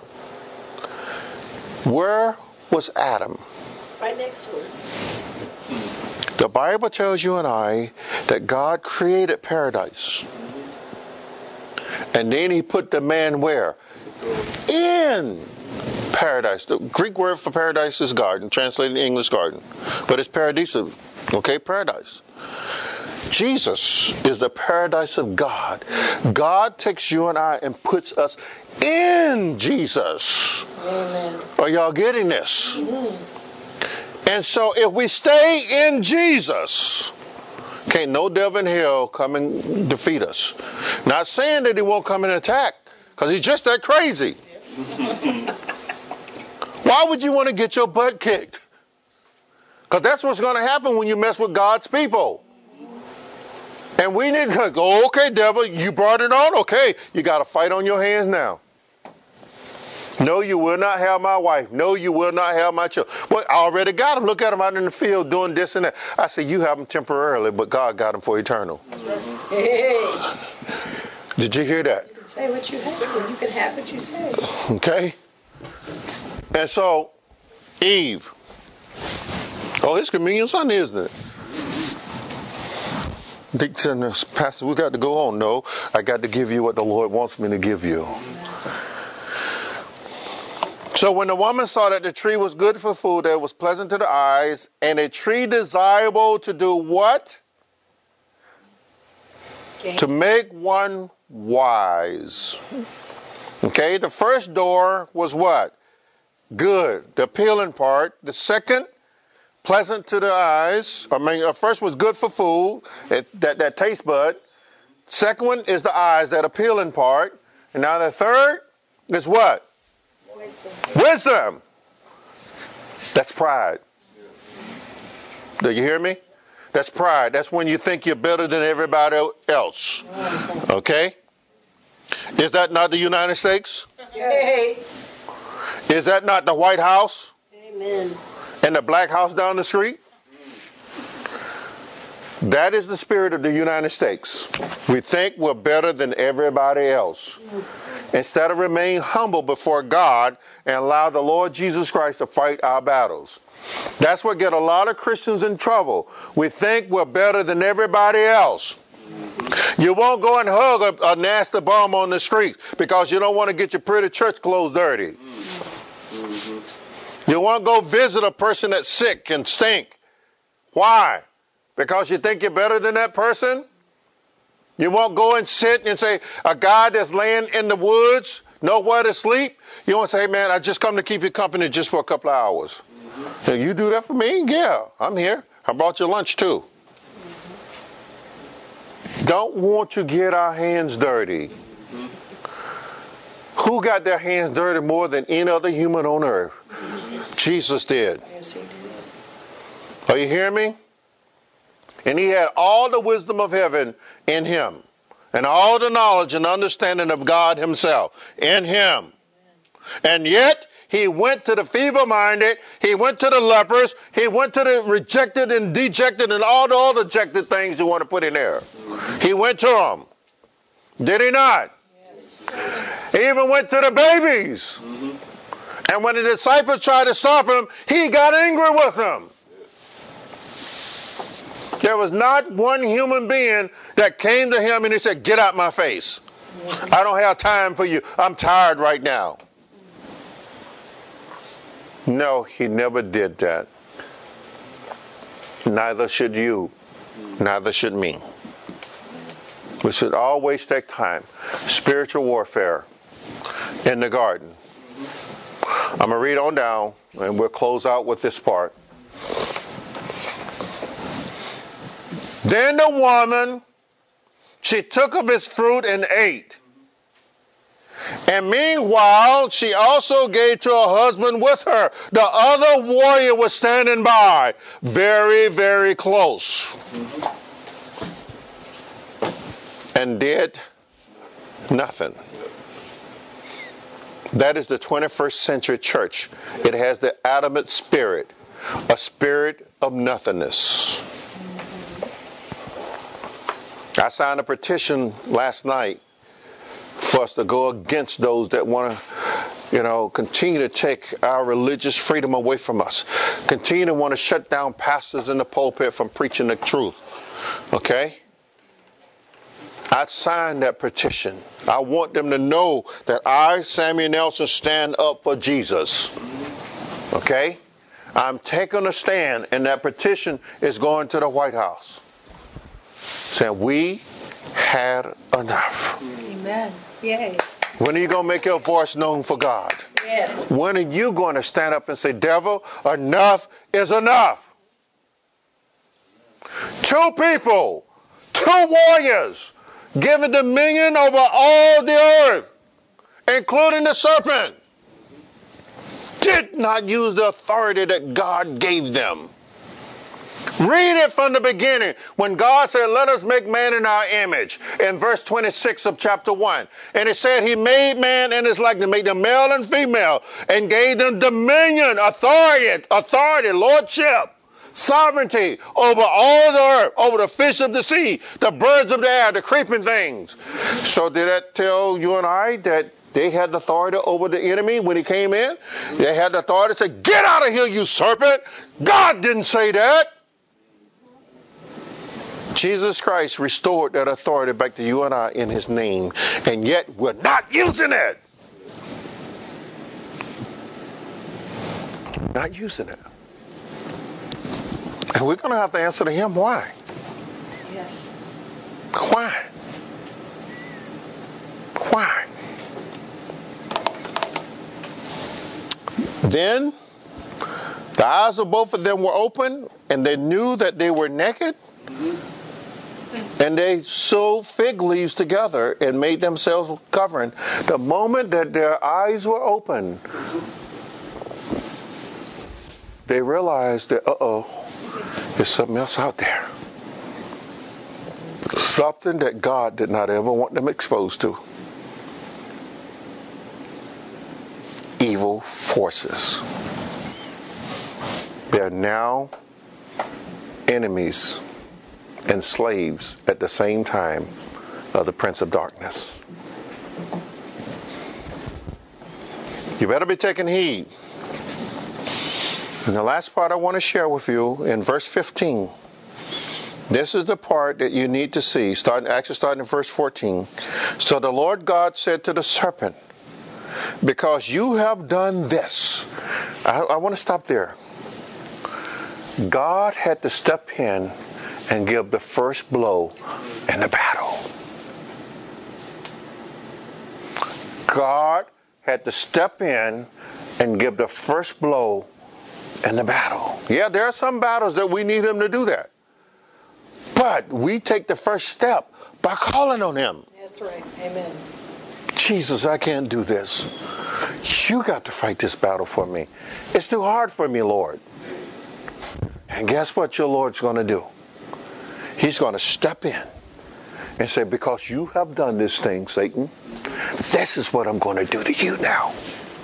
Where was Adam? Right next to it. The Bible tells you and I that God created paradise. And then he put the man where? In paradise. The Greek word for paradise is garden, translated in English garden. But it's paradisa. Okay, paradise. Jesus is the paradise of God. God takes you and I and puts us in Jesus. Amen. Are y'all getting this? Mm-hmm. And so if we stay in Jesus, can't no devil in hell come and defeat us. Not saying that he won't come and attack, because he's just that crazy. Why would you want to get your butt kicked? Because that's what's going to happen when you mess with God's people. And we need to go, okay, devil, you brought it on? Okay, you got to fight on your hands now. No, you will not have my wife. No, you will not have my children. Well, I already got them. Look at them out in the field doing this and that. I said, you have them temporarily, but God got them for eternal. Hey. Did you hear that? You can say what you have. You can have what you say. Okay. And so, Eve. Oh, it's Communion Sunday, isn't it? Dick said, Pastor, we got to go on. No, I got to give you what the Lord wants me to give you. So when the woman saw that the tree was good for food, that it was pleasant to the eyes, and a tree desirable to do what? Okay. To make one wise. Okay, the first door was what? Good, the appealing part. The second, pleasant to the eyes. I mean, uh, first was good for food, it, that, that taste bud. Second one is the eyes, that appealing part. And now the third is what? Wisdom. Wisdom. That's pride. Do you hear me? That's pride. That's when you think you're better than everybody else. Okay? Is that not the United States? Yay. Is that not the White House? Amen. And the Black House down the street? That is the spirit of the United States. We think we're better than everybody else. Instead of remaining humble before God and allow the Lord Jesus Christ to fight our battles. That's what get a lot of Christians in trouble. We think we're better than everybody else. You won't go and hug a, a nasty bum on the street because you don't want to get your pretty church clothes dirty. You won't go visit a person that's sick and stink. Why? Because you think you're better than that person? You won't go and sit and say, a guy that's laying in the woods, nowhere to sleep. You won't say, hey man, I just come to keep you company just for a couple of hours. Mm-hmm. And you do that for me? Yeah, I'm here. I brought you lunch too. Mm-hmm. Don't want to get our hands dirty. Mm-hmm. Who got their hands dirty more than any other human on earth? Jesus, Jesus did. Yes, he did. Are you hearing me? And he had all the wisdom of heaven in him. And all the knowledge and understanding of God himself in him. And yet, he went to the feeble-minded. He went to the lepers. He went to the rejected and dejected and all the other rejected things you want to put in there. He went to them. Did he not? Yes. He even went to the babies. Mm-hmm. And when the disciples tried to stop him, he got angry with them. There was not one human being that came to him and he said, get out my face. I don't have time for you. I'm tired right now. No, he never did that. Neither should you. Neither should me. We should always take time. Spiritual warfare in the garden. I'm going to read on down and we'll close out with this part. Then the woman, she took of his fruit and ate. And meanwhile, she also gave to her husband with her. The other warrior was standing by, very, very close. And did nothing. That is the twenty-first century church. It has the adamant spirit, a spirit of nothingness. I signed a petition last night for us to go against those that want to, you know, continue to take our religious freedom away from us. Continue to want to shut down pastors in the pulpit from preaching the truth. Okay? I signed that petition. I want them to know that I, Samuel Nelson, stand up for Jesus. Okay? I'm taking a stand, and that petition is going to the White House. Saying we had enough. Amen. Yay. When are you going to make your voice known for God? Yes. When are you going to stand up and say, devil, enough is enough? Two people, two warriors, given dominion over all the earth, including the serpent, did not use the authority that God gave them. Read it from the beginning when God said, let us make man in our image in verse twenty-six of chapter one. And it said he made man in his likeness, made them male and female, and gave them dominion, authority, authority, lordship, sovereignty over all the earth, over the fish of the sea, the birds of the air, the creeping things. So did that tell you and I that they had the authority over the enemy when he came in? They had the authority to say, get out of here, you serpent. God didn't say that. Jesus Christ restored that authority back to you and I in his name, and yet we're not using it. Not using it. And we're going to have to answer to him why. Yes. Why? Why? Then the eyes of both of them were open, and they knew that they were naked. And they sewed fig leaves together and made themselves covering. The moment that their eyes were open, they realized that, uh-oh, there's something else out there. Something that God did not ever want them exposed to. Evil forces. They're now enemies and slaves at the same time of the Prince of Darkness. You better be taking heed. And the last part I want to share with you in verse fifteen. This is the part that you need to see. Starting, actually starting in verse fourteen. So the Lord God said to the serpent, because you have done this. I, I want to stop there. God had to step in and give the first blow in the battle. God had to step in and give the first blow in the battle. Yeah, there are some battles that we need him to do that. But we take the first step by calling on him. That's right. Amen. Jesus, I can't do this. You got to fight this battle for me. It's too hard for me, Lord. And guess what your Lord's going to do? He's going to step in and say, because you have done this thing, Satan, this is what I'm going to do to you now.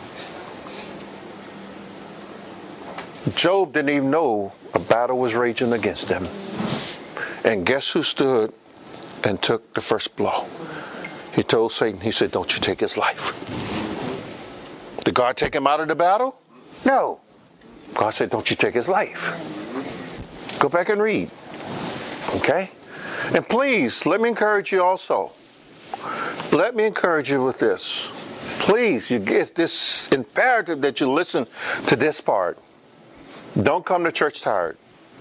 Job didn't even know a battle was raging against him. And guess who stood and took the first blow? He told Satan, he said, don't you take his life. Did God take him out of the battle? No. God said, don't you take his life. Go back and read. Okay? And please, let me encourage you also. Let me encourage you with this. Please, you get this imperative that you listen to this part. Don't come to church tired.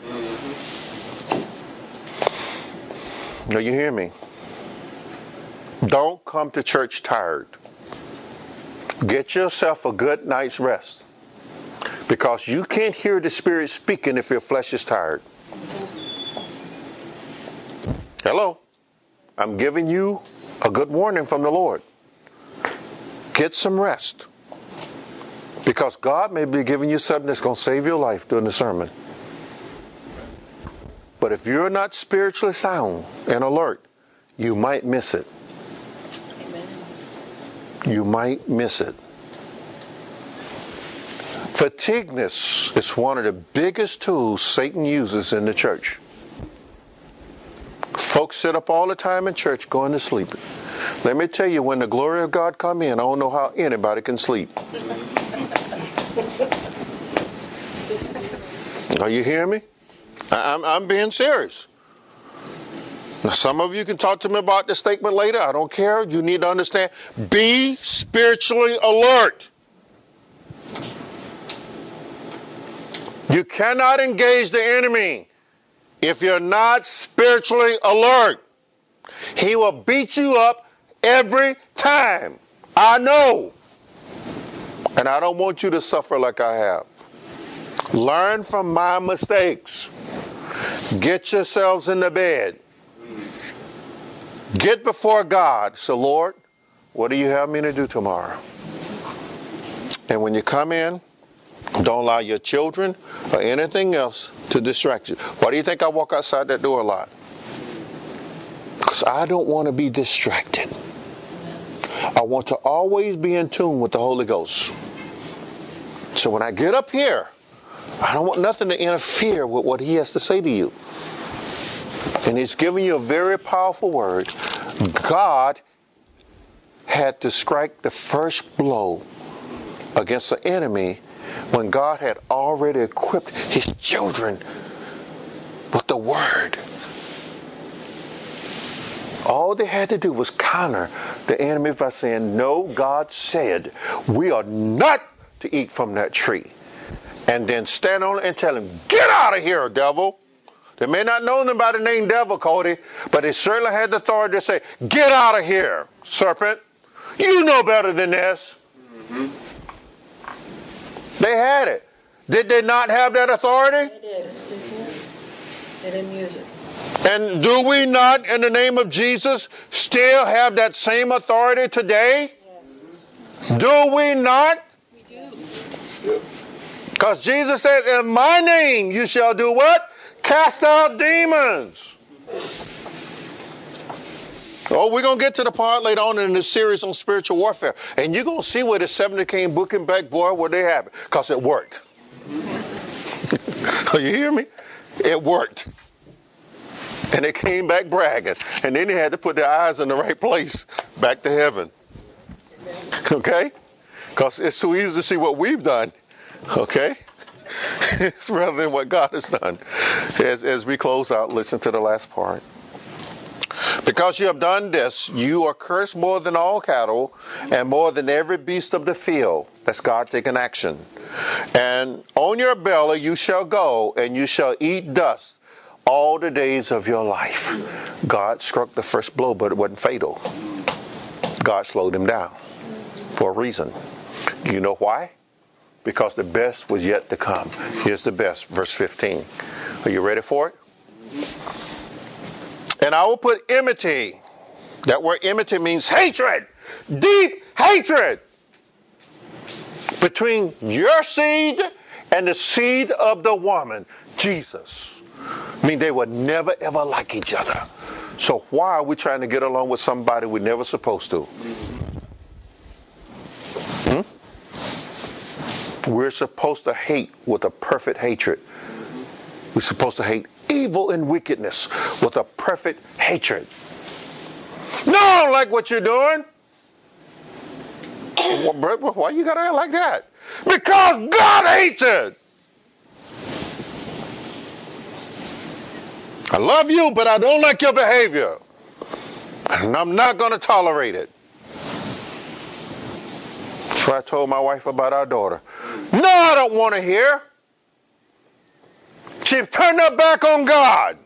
No, you hear me? Don't come to church tired. Get yourself a good night's rest. Because you can't hear the Spirit speaking if your flesh is tired. Hello? I'm giving you a good warning from the Lord. Get some rest. Because God may be giving you something that's going to save your life during the sermon. But if you're not spiritually sound and alert, you might miss it. Amen. You might miss it. Fatigueness is one of the biggest tools Satan uses in the church. Folks sit up all the time in church going to sleep. Let me tell you, when the glory of God come in, I don't know how anybody can sleep. Are you hearing me? I'm, I'm being serious. Now, some of you can talk to me about this statement later. I don't care. You need to understand. Be spiritually alert. You cannot engage the enemy if you're not spiritually alert. He will beat you up every time. I know. And I don't want you to suffer like I have. Learn from my mistakes. Get yourselves in the bed. Get before God. So, Lord, what do you have me to do tomorrow? And when you come in, don't allow your children or anything else to distract you. Why do you think I walk outside that door a lot? Because I don't want to be distracted. I want to always be in tune with the Holy Ghost. So when I get up here, I don't want nothing to interfere with what he has to say to you. And he's giving you a very powerful word. God had to strike the first blow against the enemy when God had already equipped his children with the word. All they had to do was counter the enemy by saying, no, God said we are not to eat from that tree. and then stand on it and tell him, get out of here, devil. They may not know him by the name devil, Cody, but they certainly had the authority to say, get out of here, serpent. You know better than this. Mm-hmm. They had it. Did they not have that authority? They did. They didn't use it. And do we not, in the name of Jesus, still have that same authority today? Yes. Do we not? We do. Because Jesus says, in my name you shall do what? Cast out demons. Oh, we're going to get to the part later on in this series on spiritual warfare. And you're going to see where the seventy came booking back, boy, where they have it. Because it worked. You hear me? It worked. And they came back bragging. And then they had to put their eyes in the right place. Back to heaven. Okay? Because it's too easy to see what we've done. Okay? Rather than what God has done. As, as we close out, listen to the last part. Because you have done this, you are cursed more than all cattle and more than every beast of the field. That's God taking action. And on your belly you shall go, and you shall eat dust all the days of your life. God struck the first blow, but it wasn't fatal. God slowed him down for a reason. You know why? Because the best was yet to come. Here's the best, verse fifteen. Are you ready for it? And I will put enmity. That word enmity means hatred. Deep hatred. Between your seed and the seed of the woman, Jesus. I mean, they would never ever like each other. So why are we trying to get along with somebody we're never supposed to? Hmm? We're supposed to hate with a perfect hatred. We're supposed to hate evil and wickedness with a perfect hatred. No, I don't like what you're doing. Why you gotta act like that? Because God hates it. I love you, but I don't like your behavior. And I'm not going to tolerate it. So I told my wife about our daughter. No, I don't want to hear. She's turned her back on God.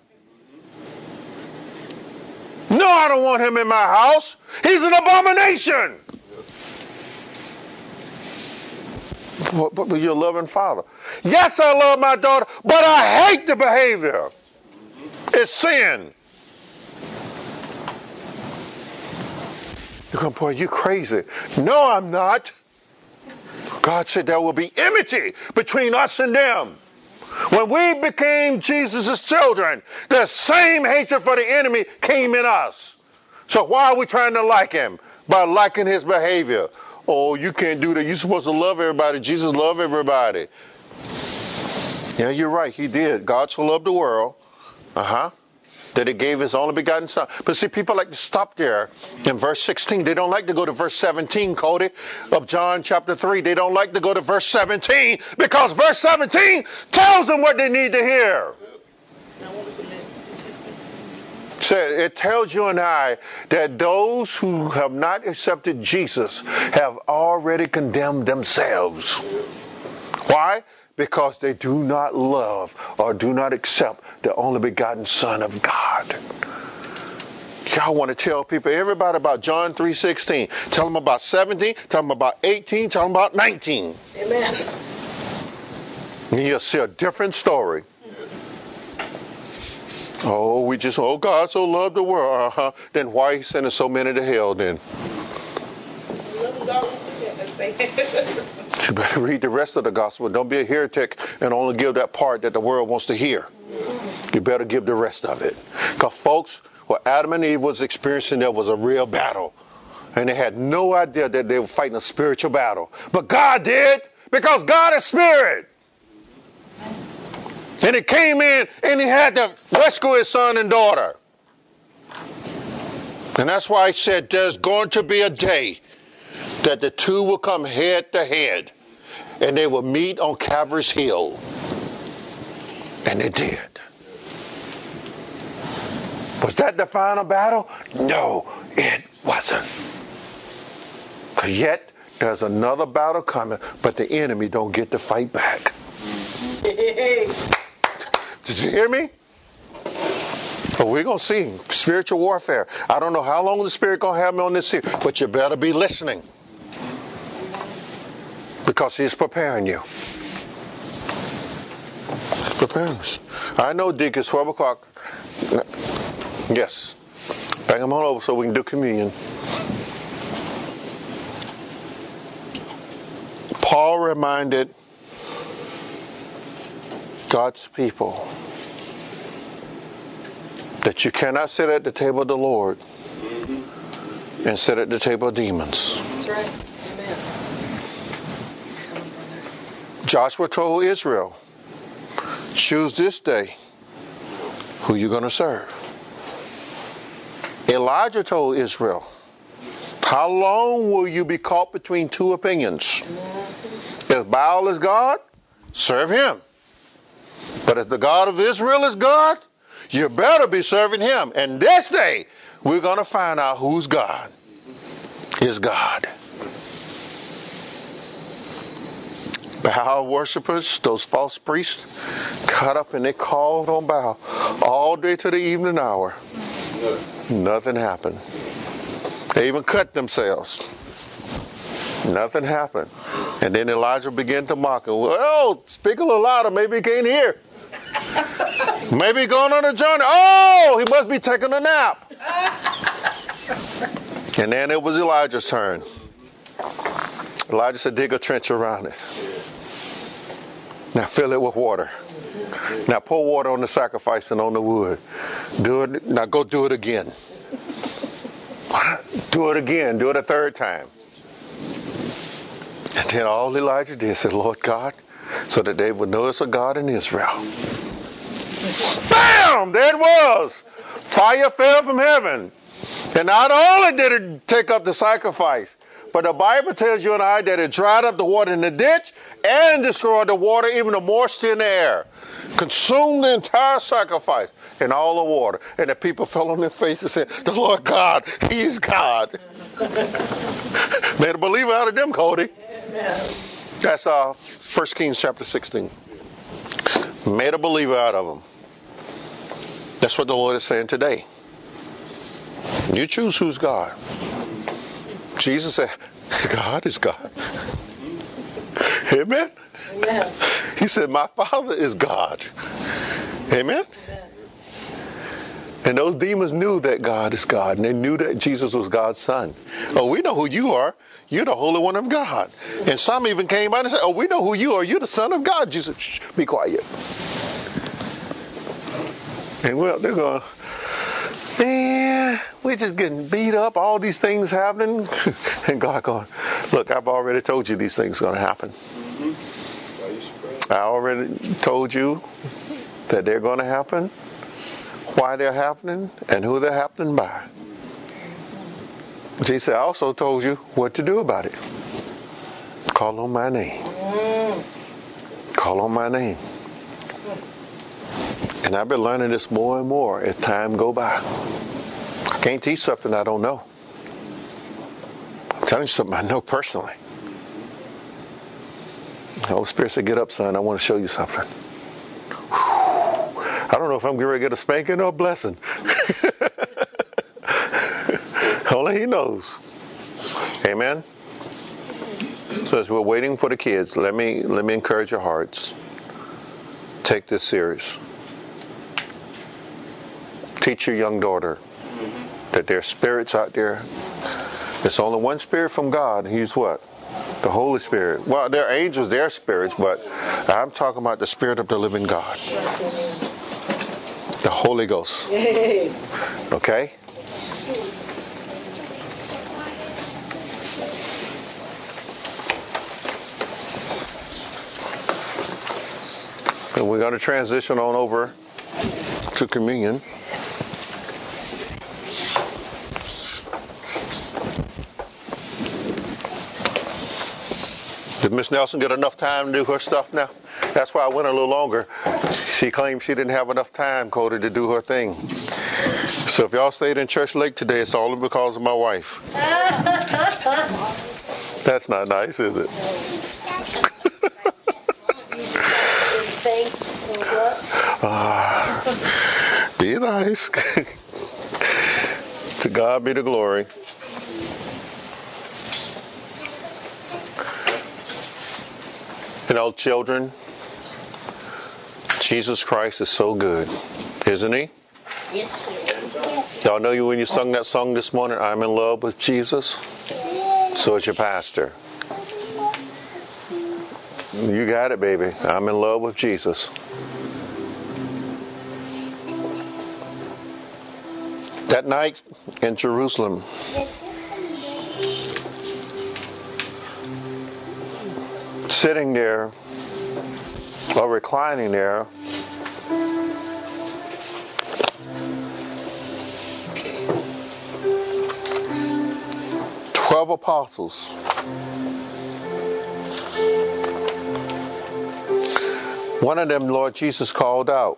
No, I don't want him in my house. He's an abomination. But, but you're a loving father. Yes, I love my daughter, but I hate the behavior. It's sin. You're going, boy, you crazy. No, I'm not. God said there will be enmity between us and them. When we became Jesus' children, the same hatred for the enemy came in us. So why are we trying to like him? By liking his behavior. Oh, you can't do that. You're supposed to love everybody. Jesus loved everybody. Yeah, you're right. He did. God so loved the world. Uh-huh. That he gave his only begotten son. But see, people like to stop there in verse sixteen. They don't like to go to verse seventeen, Cody, of John chapter three. They don't like to go to verse seventeen because verse seventeen tells them what they need to hear. So it tells you and I that those who have not accepted Jesus have already condemned themselves. Why? Because they do not love or do not accept the only begotten Son of God. Y'all want to tell people, everybody about John three sixteen. Tell them about seventeen, tell them about eighteen, tell them about nineteen. Amen. And you'll see a different story. Oh, we just, oh, God so loved the world. Uh-huh. Then why he sending so many to hell then? You better read the rest of the gospel. Don't be a heretic and only give that part that the world wants to hear. You better give the rest of it. Because folks, what Adam and Eve was experiencing there was a real battle. And they had no idea that they were fighting a spiritual battle. But God did, because God is spirit. And he came in and he had to rescue his son and daughter. And that's why he said there's going to be a day that the two will come head to head. And they will meet on Calvary's Hill. And they did. Was that the final battle? No, it wasn't. Yet there's another battle coming, but the enemy don't get to fight back. Did you hear me? But we're going to see spiritual warfare. I don't know how long the Spirit going to have me on this series, but you better be listening. Because He's preparing you. Preparing us. I know, Dick, it's twelve o'clock. Yes. Bring them on over so we can do communion. Paul reminded God's people that you cannot sit at the table of the Lord mm-hmm. and sit at the table of demons. That's right. Amen. Joshua told Israel, choose this day who you're going to serve. Elijah told Israel, how long will you be caught between two opinions? Mm-hmm. If Baal is God, serve him. But if the God of Israel is God, you better be serving him. And this day, we're going to find out who's God is God. Baal worshippers, those false priests, got up and they called on Baal all day to the evening hour. Nothing happened. They even cut themselves. Nothing happened. And then Elijah began to mock him. Well, speak a little louder. Maybe he can't hear. Maybe going on a journey. Oh, he must be taking a nap. And then it was Elijah's turn. Elijah said, dig a trench around it. Now fill it with water. Now pour water on the sacrifice and on the wood. Do it. Now go do it again. Do it again. Do it a third time. And then all Elijah did said, Lord God, so that they would know it's a God in Israel. Bam! There it was. Fire fell from heaven. And not only did it take up the sacrifice, but the Bible tells you and I that it dried up the water in the ditch and destroyed the water, even the moisture in the air. Consumed the entire sacrifice and all the water. And the people fell on their faces and said, the Lord God, He's God. Made a believer out of them, Cody. Amen. That's uh, First Kings chapter sixteen. Made a believer out of them. That's what the Lord is saying today. You choose who's God. Jesus said, God is God. Amen? Amen. He said, my Father is God. Amen? Amen? And those demons knew that God is God, and they knew that Jesus was God's Son. Oh, we know who you are. You're the Holy One of God. And some even came by and said, oh, we know who you are. You're the Son of God. Jesus, shh, be quiet. And well, they're going, man, we're just getting beat up. All these things happening. And God going, look, I've already told you these things are going to happen. Mm-hmm. I already told you that they're going to happen, why they're happening, and who they're happening by. Jesus said, I also told you what to do about it. Call on my name. Call on my name. And I've been learning this more and more as time go by. I can't teach something I don't know. I'm telling you something I know personally. The Holy Spirit said, get up, son. I want to show you something. Whew. I don't know if I'm going to get a spanking or a blessing. Only He knows. Amen? So as we're waiting for the kids, let me let me encourage your hearts. Take this serious. Teach your young daughter that there are spirits out there. There's only one spirit from God. He's what? The Holy Spirit. Well, there are angels, they're spirits, but I'm talking about the Spirit of the living God. The Holy Ghost. Okay? And we're going to transition on over to communion. Did Miss Nelson get enough time to do her stuff now? That's why I went a little longer. She claimed she didn't have enough time, Cody, to do her thing. So if y'all stayed in church late today, it's all because of my wife. That's not nice, is it? Thank you. What? Ah, be nice. To God be the glory. You know, children, Jesus Christ is so good, isn't he? Yes, sir. Y'all know you when you sung that song this morning, I'm in love with Jesus? So is your pastor. You got it, baby. I'm in love with Jesus. That night in Jerusalem, sitting there, or reclining there, twelve apostles. One of them, Lord Jesus called out.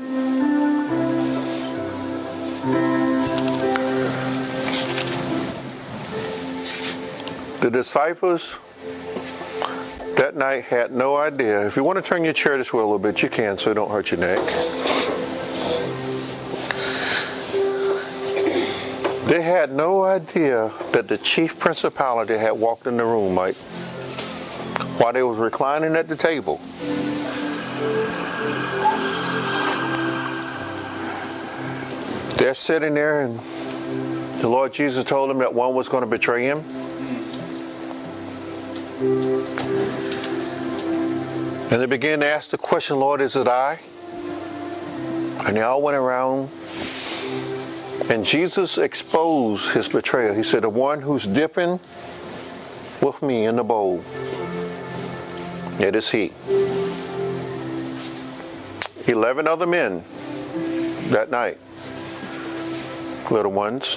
The disciples that night had no idea. If you want to turn your chair this way a little bit, you can, so it don't hurt your neck. They had no idea that the chief principality had walked in the room, Mike, while they was reclining at the table. They're sitting there, and the Lord Jesus told them that one was going to betray him. And they began to ask the question, Lord, is it I? And they all went around. And Jesus exposed his betrayer. He said, the one who's dipping with me in the bowl, it is he. Eleven other men that night, little ones,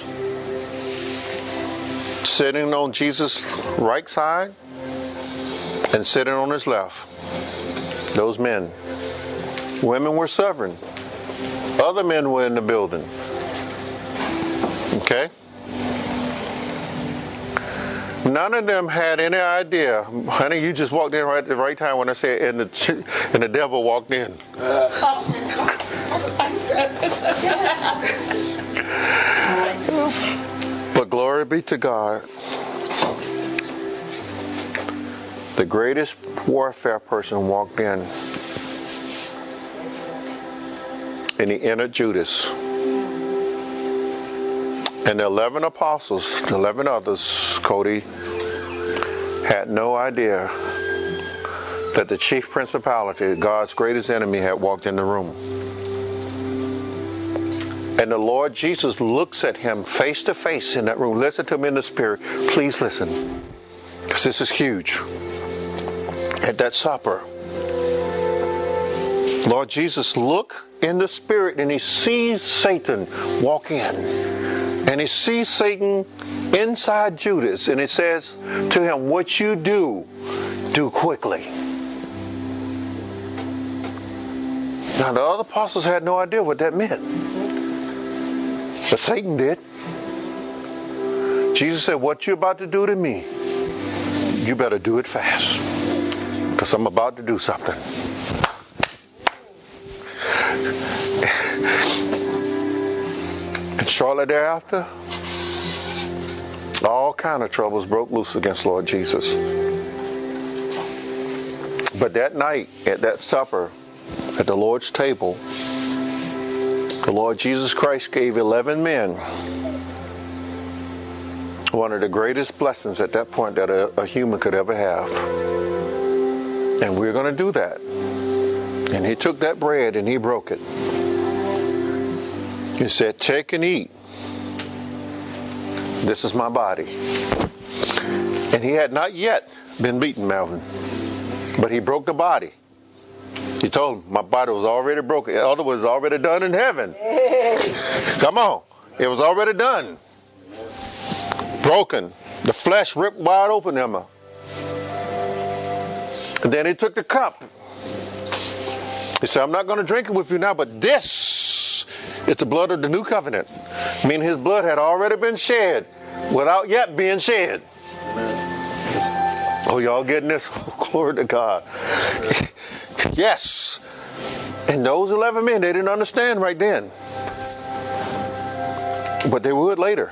sitting on Jesus' right side and sitting on his left. Those men. Women were suffering. Other men were in the building. Okay? None of them had any idea. Honey, you just walked in right at the right time when I said, and the, and the devil walked in. But glory be to God. The greatest warfare person walked in, and he entered Judas. And the eleven apostles, the eleven others, Cody, had no idea that the chief principality, God's greatest enemy, had walked in the room. And the Lord Jesus looks at him face to face in that room. Listen to him in the spirit. Please listen, because this is huge. At that supper, Lord Jesus looked in the spirit and he sees Satan walk in. And he sees Satan inside Judas. And it says to him, what you do, do quickly. Now the other apostles had no idea what that meant. But Satan did. Jesus said, what you're about to do to me, you better do it fast. Because I'm about to do something. And shortly thereafter, all kind of troubles broke loose against Lord Jesus. But that night, at that supper, at the Lord's table, the Lord Jesus Christ gave eleven men one of the greatest blessings at that point that a, a human could ever have. And we're going to do that. And he took that bread and he broke it. He said, take and eat. This is my body. And he had not yet been beaten, Melvin. But he broke the body. He told him, my body was already broken. The other was already done in heaven. Come on. It was already done. Broken. The flesh ripped wide open, Emma. And then he took the cup. He said, I'm not going to drink it with you now, but this is the blood of the new covenant. Meaning his blood had already been shed without yet being shed. Oh, y'all getting this? Oh, glory to God. Yes, And those eleven men, they didn't understand right then. But they would later.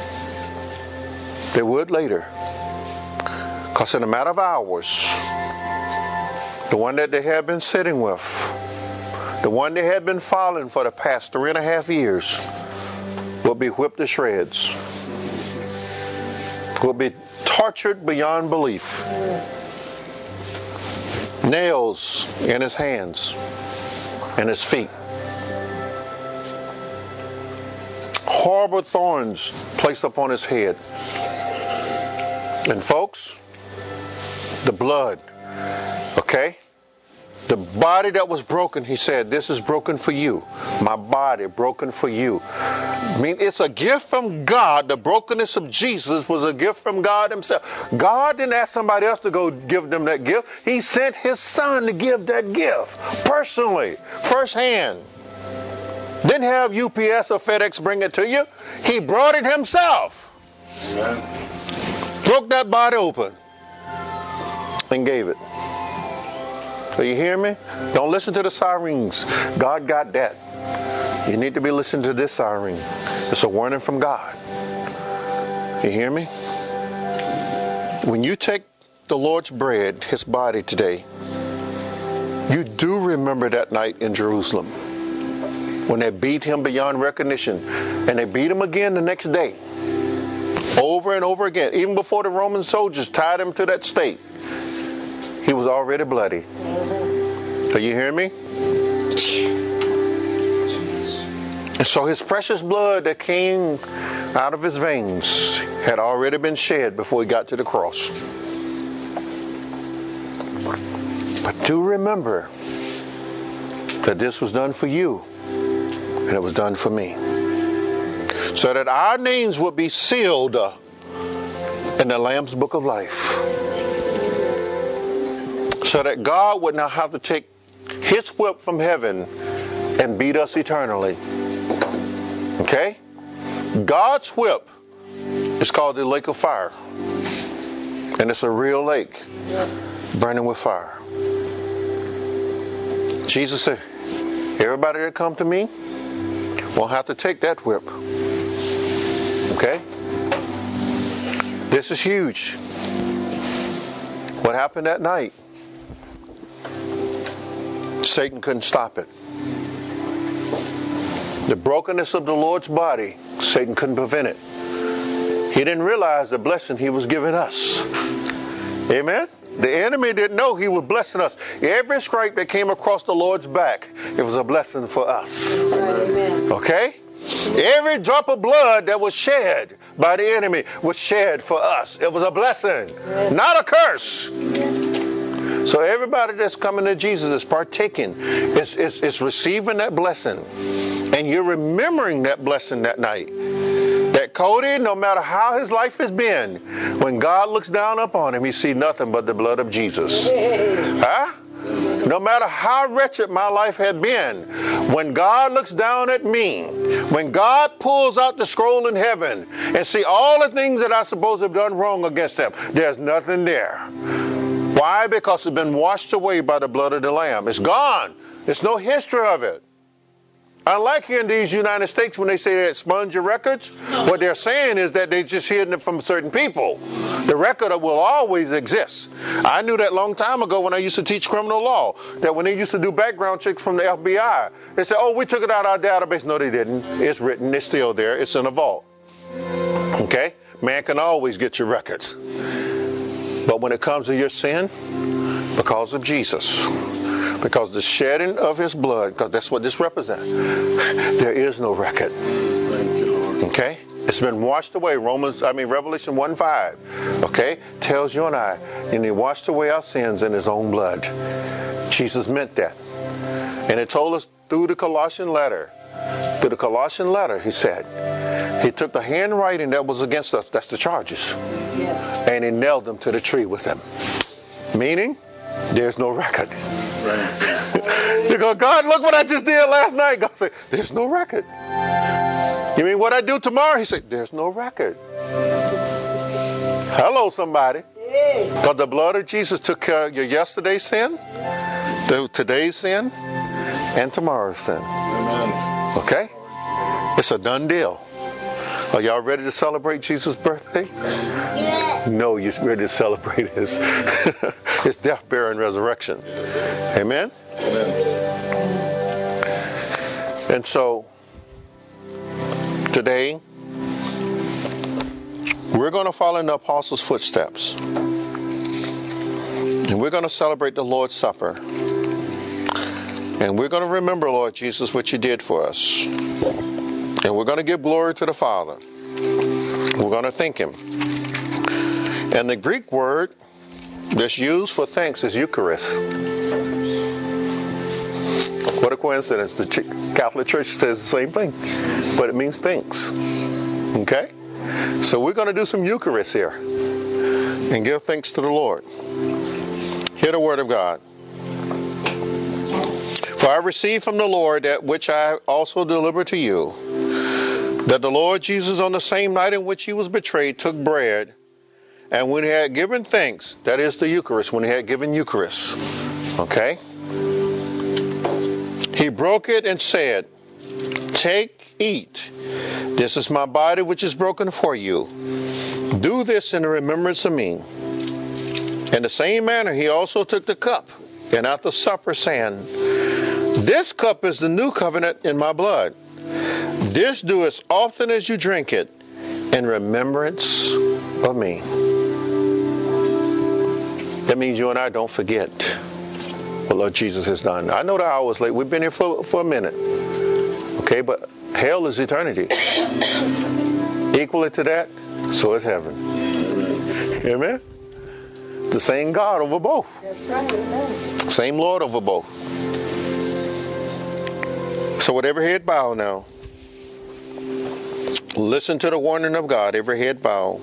They would later. Because in a matter of hours, the one that they had been sitting with, the one they had been following for the past three and a half years, will be whipped to shreds. Will be tortured beyond belief. Nails in his hands and his feet. Horrible thorns placed upon his head. And folks, the blood, okay? The body that was broken, he said, this is broken for you. My body broken for you. I mean, it's a gift from God. The brokenness of Jesus was a gift from God himself. God didn't ask somebody else to go give them that gift. He sent his son to give that gift personally, firsthand. Didn't have U P S or FedEx bring it to you. He brought it himself. Amen. Broke that body open and gave it. So you hear me? Don't listen to the sirens. God got that. You need to be listening to this siren. It's a warning from God. You hear me? When you take the Lord's bread, his body today, you do remember that night in Jerusalem when they beat him beyond recognition, and they beat him again the next day, over and over again. Even before the Roman soldiers tied him to that stake, he was already bloody. Are you hearing me? And so his precious blood that came out of his veins had already been shed before he got to the cross. But do remember that this was done for you, and it was done for me, so that our names would be sealed in the Lamb's Book of Life, so that God would not have to take his whip from heaven and beat us eternally. Okay? God's whip is called the lake of fire, and it's a real lake. Yes. Burning with fire. Jesus said, everybody that come to me won't have to take that whip. Okay? This is huge. What happened that night? Satan couldn't stop it. The brokenness of the Lord's body, Satan couldn't prevent it. He didn't realize the blessing he was giving us. Amen? The enemy didn't know he was blessing us. Every stripe that came across the Lord's back, it was a blessing for us. That's right, amen. Okay? Every drop of blood that was shed by the enemy was shed for us. It was a blessing, yes. Not a curse. Yes. So everybody that's coming to Jesus is partaking, is, is, is receiving that blessing. And you're remembering that blessing that night. That Cody, no matter how his life has been, when God looks down upon him, he sees nothing but the blood of Jesus. Huh? No matter how wretched my life had been, when God looks down at me, when God pulls out the scroll in heaven and see all the things that I supposed to have done wrong against him, there's nothing there. Why? Because it's been washed away by the blood of the Lamb. It's gone. There's no history of it. Unlike here in these United States, when they say they expunge your records, what they're saying is that they just hidden it from certain people. The record will always exist. I knew that long time ago when I used to teach criminal law, that when they used to do background checks from the F B I, they said, oh, we took it out of our database. No, they didn't. It's written. It's still there. It's in a vault. Okay? Man can always get your records. But when it comes to your sin, because of Jesus, because the shedding of his blood, because that's what this represents, there is no record. Thank you, Lord. Okay? It's been washed away. Romans, I mean, Revelation one five, okay, tells you and I, and he washed away our sins in his own blood. Jesus meant that. And it told us through the Colossian letter, through the Colossian letter, he said, he took the handwriting that was against us, that's the charges, yes, and he nailed them to the tree with him. Meaning, there's no record. Right. You go, God, look what I just did last night. God said, there's no record. You mean what I do tomorrow? He said, there's no record. Hello, somebody. Because the blood of Jesus took care of your yesterday's sin, the today's sin, and tomorrow's sin. Amen. Okay? It's a done deal. Are y'all ready to celebrate Jesus' birthday? Yes. No, you're ready to celebrate his, his death, burial, and resurrection. Amen? Amen. And so, today, we're going to follow in the apostles' footsteps. And we're going to celebrate the Lord's Supper. And we're going to remember, Lord Jesus, what you did for us. And we're going to give glory to the Father. We're going to thank him. And the Greek word that's used for thanks is Eucharist. What a coincidence. The Catholic Church says the same thing. But it means thanks. Okay? So we're going to do some Eucharist here. And give thanks to the Lord. Hear the word of God. For I received from the Lord that which I also delivered to you, that the Lord Jesus, on the same night in which he was betrayed, took bread, and when he had given thanks, that is the Eucharist, when he had given Eucharist, okay, he broke it and said, take, eat. This is my body which is broken for you. Do this in remembrance of me. In the same manner, he also took the cup, and after supper, saying, this cup is the new covenant in my blood. This do as often as you drink it in remembrance of me. That means you and I don't forget what Lord Jesus has done. I know the hour is late. We've been here for, for a minute. Okay, but hell is eternity. Equally to that, so is heaven. Amen? The same God over both. That's right. Amen. Same Lord over both. So with every head bow now, listen to the warning of God. Every head bow.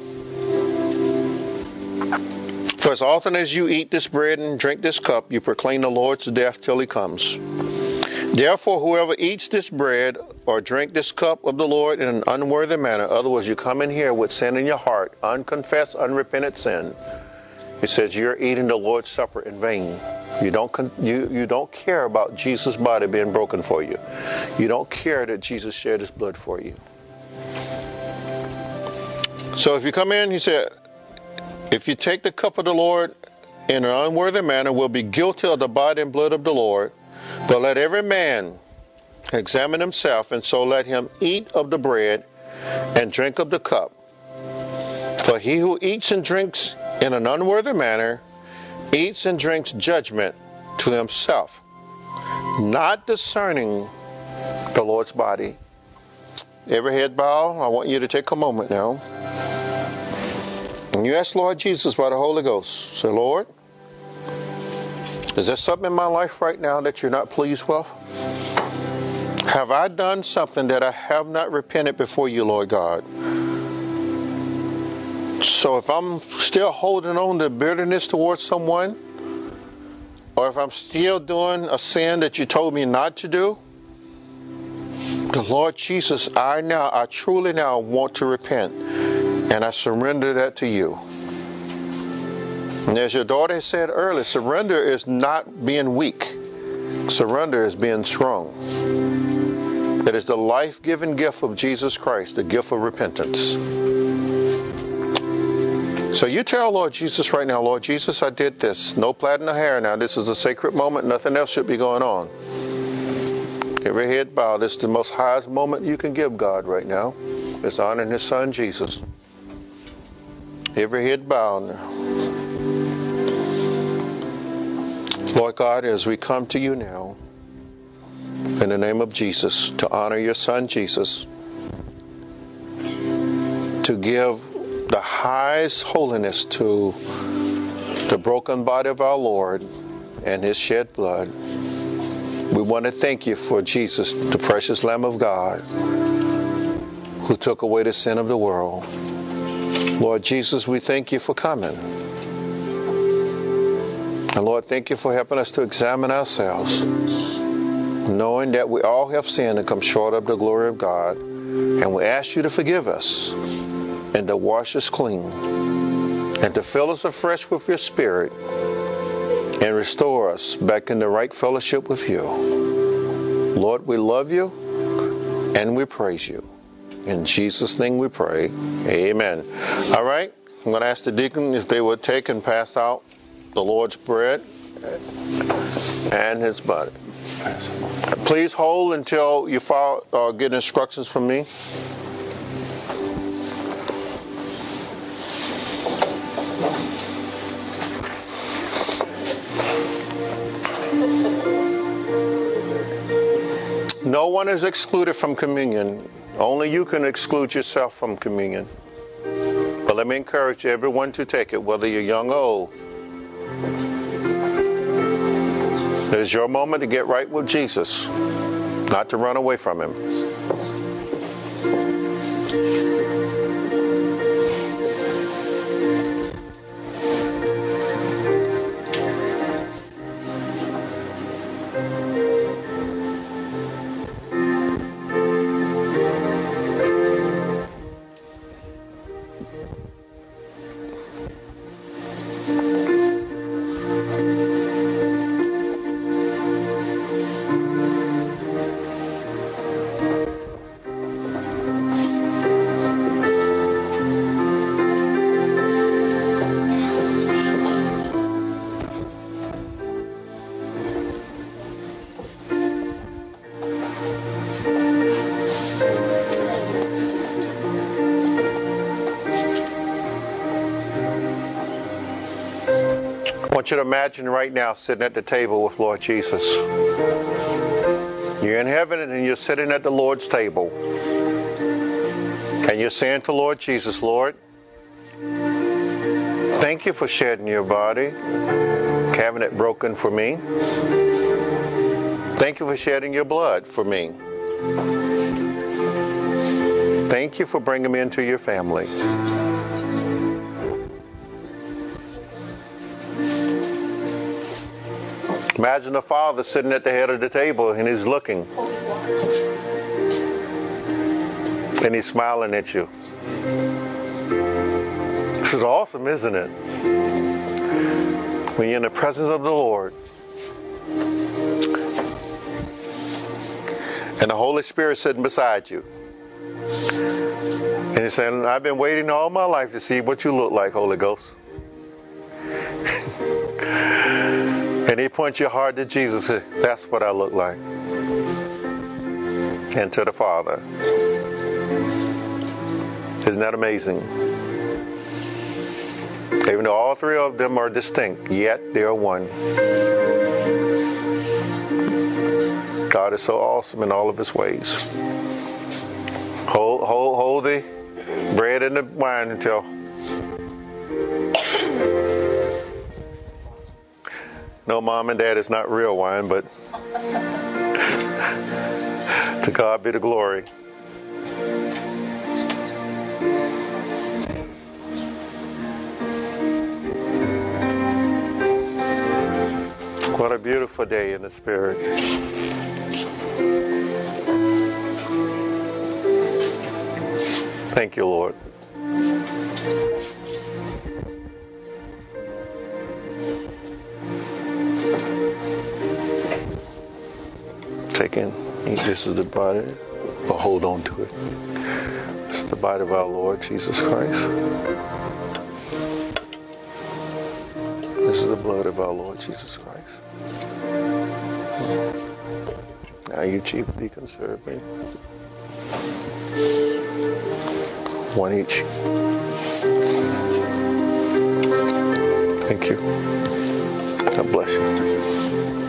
For as often as you eat this bread and drink this cup, you proclaim the Lord's death till he comes. Therefore, whoever eats this bread or drink this cup of the Lord in an unworthy manner, otherwise you come in here with sin in your heart, unconfessed, unrepentant sin. It says you're eating the Lord's Supper in vain. You don't you, you don't care about Jesus' body being broken for you. You don't care that Jesus shed his blood for you. So if you come in, he said, if you take the cup of the Lord in an unworthy manner, will be guilty of the body and blood of the Lord. But let every man examine himself, and so let him eat of the bread and drink of the cup. For he who eats and drinks in an unworthy manner eats and drinks judgment to himself, not discerning the Lord's body. Every head bow. I want you to take a moment now. And you ask Lord Jesus by the Holy Ghost. Say, Lord, is there something in my life right now that you're not pleased with? Have I done something that I have not repented before you, Lord God? So if I'm still holding on to bitterness towards someone, or if I'm still doing a sin that you told me not to do, the Lord Jesus, I now, I truly now want to repent, and I surrender that to you. And as your daughter said earlier, surrender is not being weak. Surrender is being strong. It is the life-giving gift of Jesus Christ, the gift of repentance. So you tell Lord Jesus right now, Lord Jesus, I did this. No plaiting of hair now. This is a sacred moment. Nothing else should be going on. Every head bowed. This is the most highest moment you can give God right now. It's honoring his son, Jesus. Every head bowed now. Lord God, as we come to you now, in the name of Jesus, to honor your son, Jesus, to give the highest holiness to the broken body of our Lord and his shed blood. We want to thank you for Jesus, the precious Lamb of God, who took away the sin of the world. Lord Jesus, we thank you for coming. And Lord, thank you for helping us to examine ourselves, knowing that we all have sinned and come short of the glory of God. And we ask you to forgive us and to wash us clean and to fill us afresh with your Spirit and restore us back in the right fellowship with you. Lord, we love you and we praise you. In Jesus' name we pray. Amen. All right. I'm going to ask the deacon if they would take and pass out the Lord's bread and his body. Please hold until you follow, uh, get instructions from me. No one is excluded from communion. Only you can exclude yourself from communion. But let me encourage everyone to take it, whether you're young or old. It is your moment to get right with Jesus, not to run away from him. I want you to imagine right now sitting at the table with Lord Jesus. You're in heaven and you're sitting at the Lord's table. And you're saying to Lord Jesus, Lord, thank you for shedding your body, having it broken for me. Thank you for shedding your blood for me. Thank you for bringing me into your family. Imagine the father sitting at the head of the table and he's looking. And he's smiling at you. This is awesome, isn't it? When you're in the presence of the Lord and the Holy Spirit sitting beside you. And he's saying, I've been waiting all my life to see what you look like, Holy Ghost. And he points your heart to Jesus. That's what I look like. And to the Father. Isn't that amazing? Even though all three of them are distinct, yet they are one. God is so awesome in all of his ways. Hold, hold, hold the bread and the wine until... No, Mom and Dad, it's not real wine, but to God be the glory. What a beautiful day in the Spirit. Thank you, Lord. Take in, eat. This is the body, but hold on to it. This is the body of our Lord Jesus Christ. This is the blood of our Lord Jesus Christ. Now you chief deacon serve me. One each. Thank you. God bless you.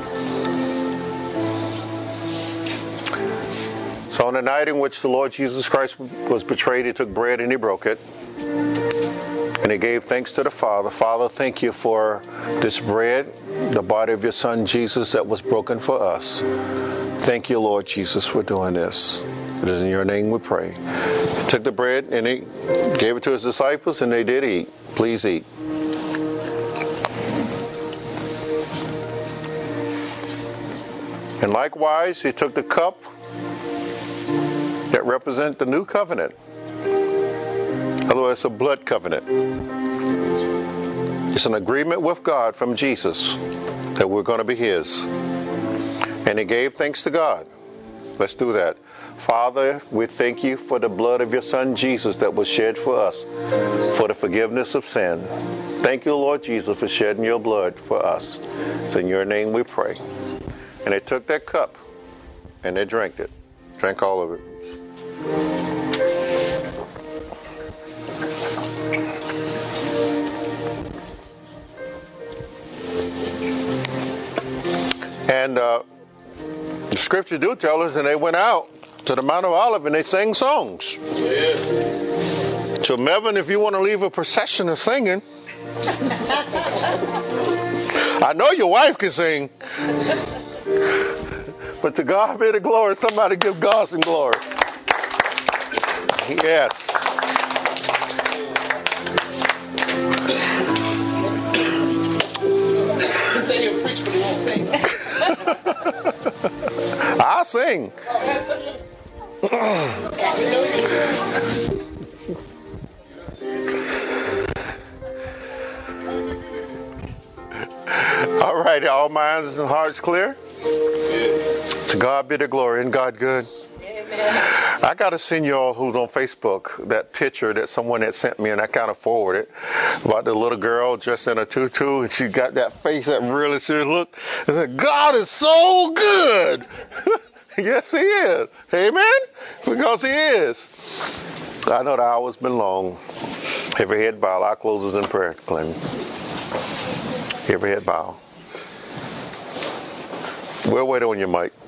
So on the night in which the Lord Jesus Christ was betrayed, he took bread and he broke it. And he gave thanks to the Father. Father, thank you for this bread, the body of your Son Jesus that was broken for us. Thank you, Lord Jesus, for doing this. It is in your name we pray. He took the bread and he gave it to his disciples and they did eat. Please eat. And likewise, he took the cup that represent the new covenant. Otherwise, it's a blood covenant. It's an agreement with God from Jesus that we're going to be his. And he gave thanks to God. Let's do that. Father, we thank you for the blood of your Son, Jesus, that was shed for us, for the forgiveness of sin. Thank you, Lord Jesus, for shedding your blood for us. It's in your name we pray. And they took that cup and they drank it. Drank all of it. And uh, the scripture do tell us that they went out to the Mount of Olives and they sang songs. Yes. So Melvin, if you want to leave a procession of singing, I know your wife can sing, but to God be the glory. Somebody give God some glory. Yes. He said he'll preach, but he won't sing. I'll sing. All right, all minds and hearts clear? To God be the glory. And God good? Amen. I got to send y'all who's on Facebook that picture that someone had sent me, and I kind of forwarded about the little girl dressed in a tutu, and she got that face, that really serious look. I said, God is so good. Yes, he is. Amen? Because he is. I know the hour's been long. Every head bow. I'll close us in prayer, Clinton. Every head bow. We'll wait on you, Mike.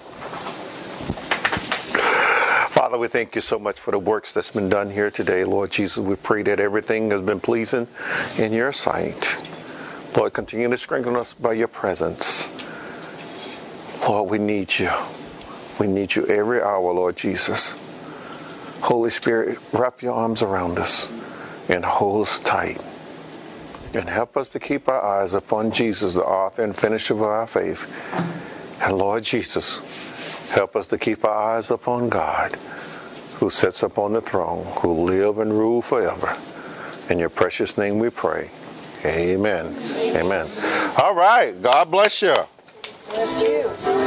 Father, we thank you so much for the works that's been done here today. Lord Jesus, we pray that everything has been pleasing in your sight. Lord, continue to strengthen us by your presence. Lord, we need you. We need you every hour, Lord Jesus. Holy Spirit, wrap your arms around us and hold us tight. And help us to keep our eyes upon Jesus, the author and finisher of our faith. And Lord Jesus, help us to keep our eyes upon God, who sits upon the throne, who live and rule forever. In your precious name we pray. Amen. Amen. All right. God bless you. Bless you.